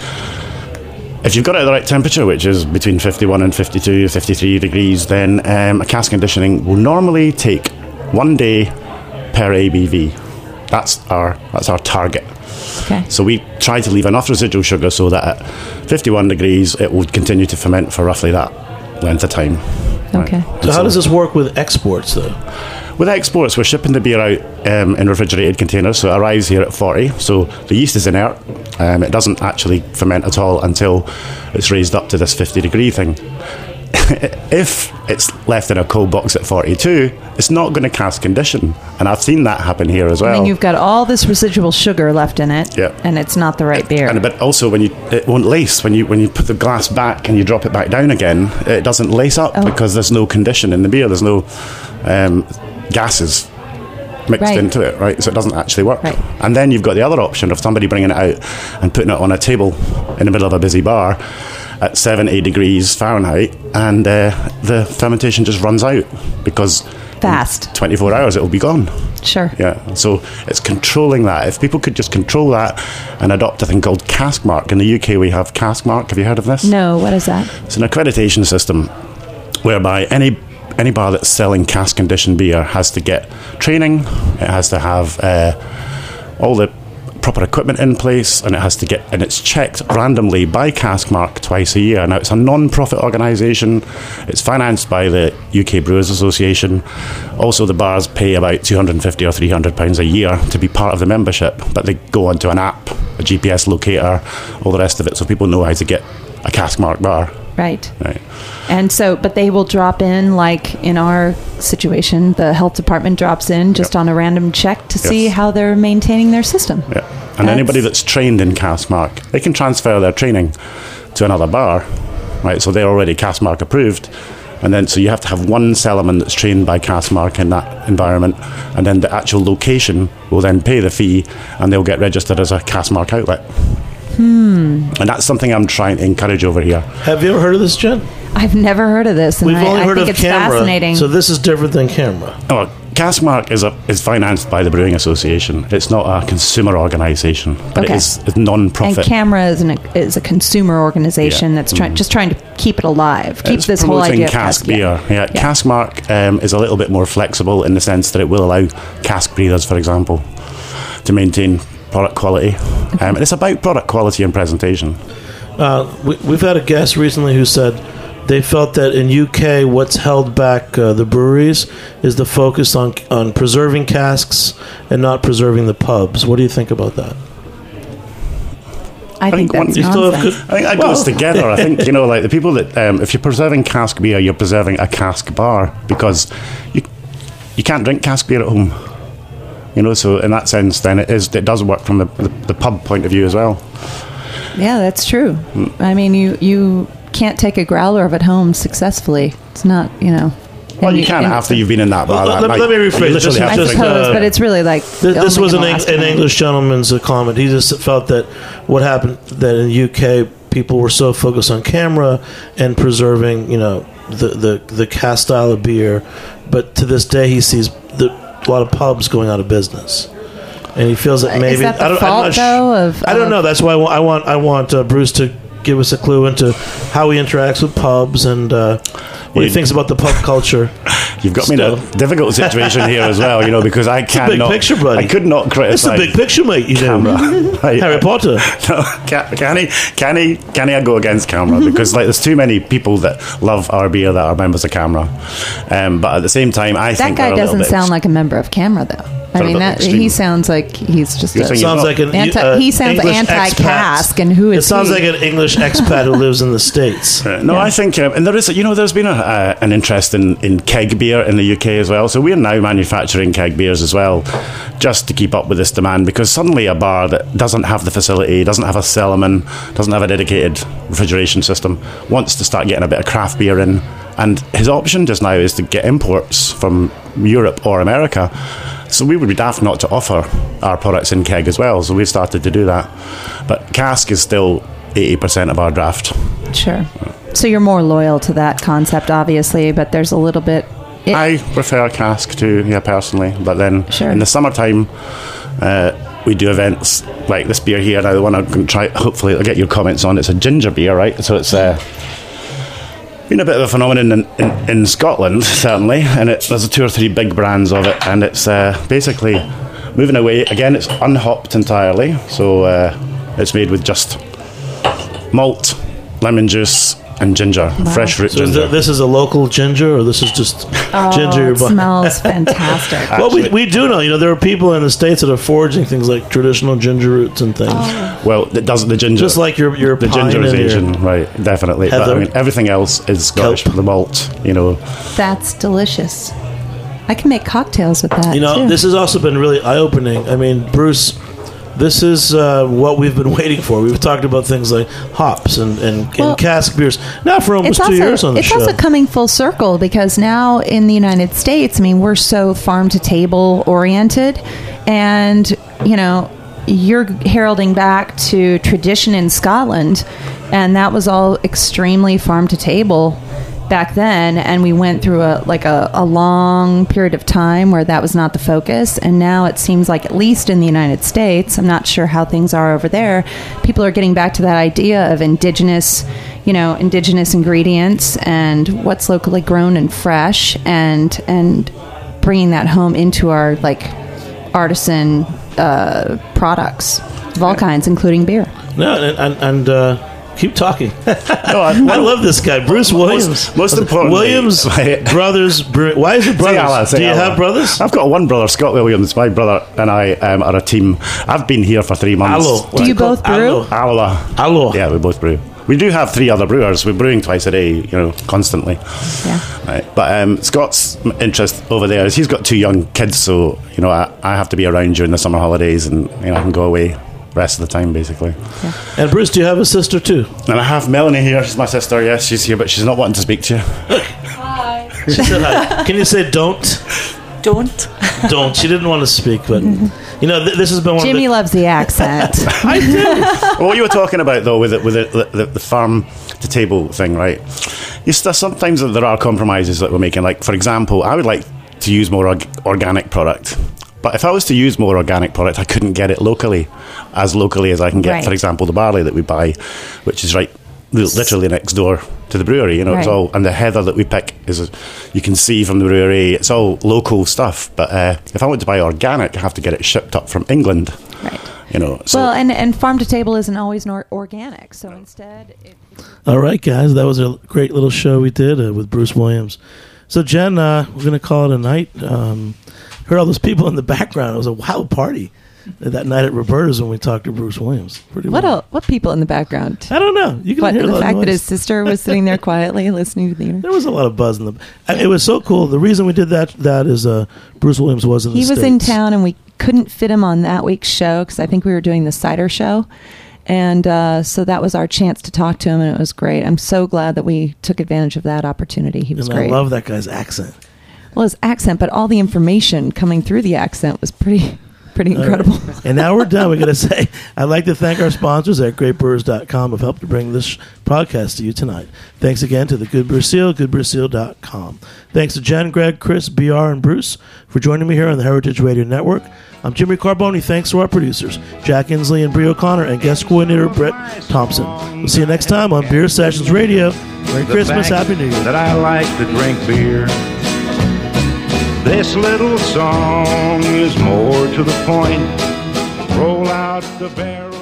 if you've got it at the right temperature, which is between fifty-one and fifty-two, fifty-three degrees, then um, a cask conditioning will normally take one day per A B V. That's our that's our target. Okay. So we try to leave enough residual sugar so that at fifty-one degrees it will continue to ferment for roughly that length of time. Okay. Right. So And how does this work with exports, though? With exports, we're shipping the beer out um, in refrigerated containers, so it arrives here at forty. So the yeast is inert. Um, it doesn't actually ferment at all until it's raised up to this fifty degree thing. If it's left in a cold box at forty-two, it's not going to cask condition. And I've seen that happen here as I well. mean, you've got all this residual sugar left in it, Yeah. and it's not the right beer. And but also when you it won't lace when you when you put the glass back and you drop it back down again, it doesn't lace up Oh. because there's no condition in the beer. There's no um, gases mixed Right. into it, right? So it doesn't actually work. Right. And then you've got the other option of somebody bringing it out and putting it on a table in the middle of a busy bar at seventy degrees Fahrenheit, and uh, the fermentation just runs out because Fast. in twenty-four hours it will be gone. Sure. Yeah, so it's controlling that. If people could just control that and adopt a thing called Cask Mark. In the U K we have Cask Mark. Have you heard of this? No, what is that? It's an accreditation system whereby any any bar that's selling cask conditioned beer has to get training, it has to have uh, all the proper equipment in place, and it has to get and it's checked randomly by Cask Mark twice a year. Now it's a non-profit organisation. It's financed by the U K Brewers Association. Also, the bars pay about two hundred fifty or three hundred pounds a year to be part of the membership, but they go onto an app, a G P S locator, all the rest of it, so people know how to get a Cask Mark bar. Right. Right. And so, but they will drop in, like in our situation, the health department drops in just Yep. on a random check to see Yes. how they're maintaining their system. Yeah. And That's- anybody that's trained in Cask Mark, they can transfer their training to another bar, right? So they're already Cask Mark approved. And then, so you have to have one cellarman that's trained by Cask Mark in that environment, and then the actual location will then pay the fee, and they'll get registered as a Cask Mark outlet. Hmm. And that's something I'm trying to encourage over here. Have you ever heard of this, Jen? I've never heard of this, and We've I, only I heard think of it's Camera, fascinating. so this is different than Camera. Oh, Cask Mark is a, is financed by the Brewing Association. It's not a consumer organisation, but Okay. it is it's and non-profit. Camera is, an, is a consumer organization Yeah. that's trying just trying to keep it alive, keep It's this whole promoting idea of cask cask beer. Yeah, Yeah. Cask Mark um, is a little bit more flexible in the sense that it will allow cask breeders, for example, to maintain product quality. Um, and it's about product quality and presentation. Uh, we, we've had a guest recently who said they felt that in U K, what's held back uh, the breweries is the focus on on preserving casks and not preserving the pubs. What do you think about that? I, I think, think that's one, nonsense. I think that well, goes together. I think, you know, like the people that, um, if you're preserving cask beer, you're preserving a cask bar, because you you can't drink cask beer at home. You know, so in that sense, then it is it does work from the, the, the pub point of view as well. Yeah, that's true. Mm. I mean, you you can't take a growler of it home successfully. It's not, you know. Well, you can after you've been in that bar. Well, that let, night. let me rephrase. This I suppose, uh, but it's really like this, this was an, Eng- an English gentleman's uh, comment. He just felt that what happened that in the U K people were so focused on camera and preserving, you know, the the, the cask style of beer, but to this day he sees the, a lot of pubs going out of business. And he feels that maybe is that the I don't, fault, I'm not sh- though, of, I don't of know. That's why I want I want, I want uh, Bruce to give us a clue into how he interacts with pubs and uh, what he thinks about the pub culture. You've got Still. me in a difficult situation here as well, you know, because I It's a can't big not, picture, buddy. I could not criticize. It's a big picture, mate. You camera. know, Right. Harry Potter. No, can, can he? Can he? Can he go against camera? Because like, there's too many people that love our beer that are members of camera. Um, but at the same time, I that think guy they're a little doesn't bit sound like a member of camera, though. I They're a mean, bit that extreme. he sounds like he's just You're a, saying Sounds like an anti, uh, he sounds English anti-cask, expat. and who It is sounds he? like an English expat who lives in the States. Uh, no, Yeah. I think, um, and there is, you know, there's been a, uh, an interest in, in keg beer in the U K as well. So we're now manufacturing keg beers as well, just to keep up with this demand. Because suddenly a bar that doesn't have the facility, doesn't have a cellarman, doesn't have a dedicated refrigeration system, wants to start getting a bit of craft beer in. And his option just now is to get imports from Europe or America. So we would be daft not to offer our products in keg as well. So we've started to do that. But cask is still eighty percent of our draft. Sure. So you're more loyal to that concept, obviously, but there's a little bit. It, I prefer cask too, yeah, personally. But then Sure. in the summertime, uh, we do events like this beer here. Now, the one I'm going to try, hopefully, I'll get your comments on. It's a ginger beer, right? So it's uh, been a bit of a phenomenon in, in, in Scotland, certainly. And it, there's two or three big brands of it. And it's uh, basically moving away. Again, it's unhopped entirely. So uh, it's made with just malt, lemon juice, and ginger, Wow. fresh fruit So is ginger. th- this is a local ginger, or this is just oh, ginger? you're it bu- smells fantastic. Well, we, we do know, you know, there are people in the States that are foraging things like traditional ginger roots and things. Oh. Well, it does the ginger. Just like your your the pine ginger is and your- Asian, right? Definitely. But I heather. mean, everything else is Scottish. Kelp. The malt, you know. That's delicious. I can make cocktails with that. You know, too. this has also been really eye-opening. I mean, Bruce, this is uh, what we've been waiting for. We've talked about things like hops and, and, Well, and cask beers now for almost it's two also, years on the it's show. also coming full circle because now in the United States, I mean, we're so farm to table oriented, and you know, you're heralding back to tradition in Scotland, and that was all extremely farm to table back then, and we went through a like a, a long period of time where that was not the focus, and now it seems like, at least in the United States, I'm not sure how things are over there, people are getting back to that idea of indigenous, you know, indigenous ingredients and what's locally grown and fresh, and and bringing that home into our like artisan uh, products of all kinds, including beer. No, and, and, and uh, keep talking. No, I, I love this guy, Bruce Williams. Most, most importantly, Williams Brothers. Brew- Why is it brothers? Say Do you Allah. have brothers? I've got one brother, Scott Williams. My brother and I um, are a team. I've been here for three months. Allo. Do you both brew? Allo. Allo. Allo. Yeah, we both brew. We do have three other brewers. We're brewing twice a day, you know, constantly. Yeah. Right. But um, Scott's interest over there is he's got two young kids, so you know I, I have to be around during the summer holidays, and you know I can go away the rest of the time basically. And Bruce, do you have a sister too? And I have Melanie here. She's my sister. Yes, she's here, but she's not wanting to speak to you. She said hi. Can you say don't? Don't. Don't. She didn't want to speak, but you know th- this has been one Jimmy of the. loves the accent. I do. What you were talking about though with it, with it, the, the, the farm to table thing, right? Yes, there's sometimes there are compromises that we're making. Like for example, I would like to use more org- organic product. But if I was to use more organic product, I couldn't get it locally, as locally as I can get, Right. for example, the barley that we buy, which is right literally next door to the brewery. You know, it's Right. all, and the heather that we pick is, you can see from the brewery, it's all local stuff. But uh, if I want to buy organic, I have to get it shipped up from England. Right. You know, so well, and, and farm to table isn't always nor- organic. So instead, it, All right, guys, that was a great little show we did uh, with Bruce Williams. So, Jen, uh, we're going to call it a night. Um, heard all those people in the background. It was a wild party that night at Roberta's when we talked to Bruce Williams. Pretty what wild. el- what people in the background? I don't know. You can What, hear a the lot of fact that noise. his sister was sitting there quietly listening to the interview? There was a lot of buzz in the. I- It was so cool. The reason we did that that is uh, Bruce Williams was in the He was in States. town, and we couldn't fit him on that week's show because I think we were doing the cider show. And uh, so that was our chance to talk to him, and it was great. I'm so glad that we took advantage of that opportunity. He was And great. I love that guy's accent. Well, his accent, but all the information coming through the accent was pretty, pretty incredible. All right. And now we're done. We got to say, I'd like to thank our sponsors at great brewers dot com who have helped to bring this podcast to you tonight. Thanks again to the Good Brewer Seal, good brewer seal dot com. Thanks to Jen, Greg, Chris, B R, and Bruce for joining me here on the Heritage Radio Network. I'm Jimmy Carboni. Thanks to our producers, Jack Inslee and Brie O'Connor, and guest coordinator Brett Thompson. We'll see you next time on Beer Sessions Radio. Merry The Christmas, fact Happy New Year. That I like to drink beer. This little song is more to the point. Roll out the barrel.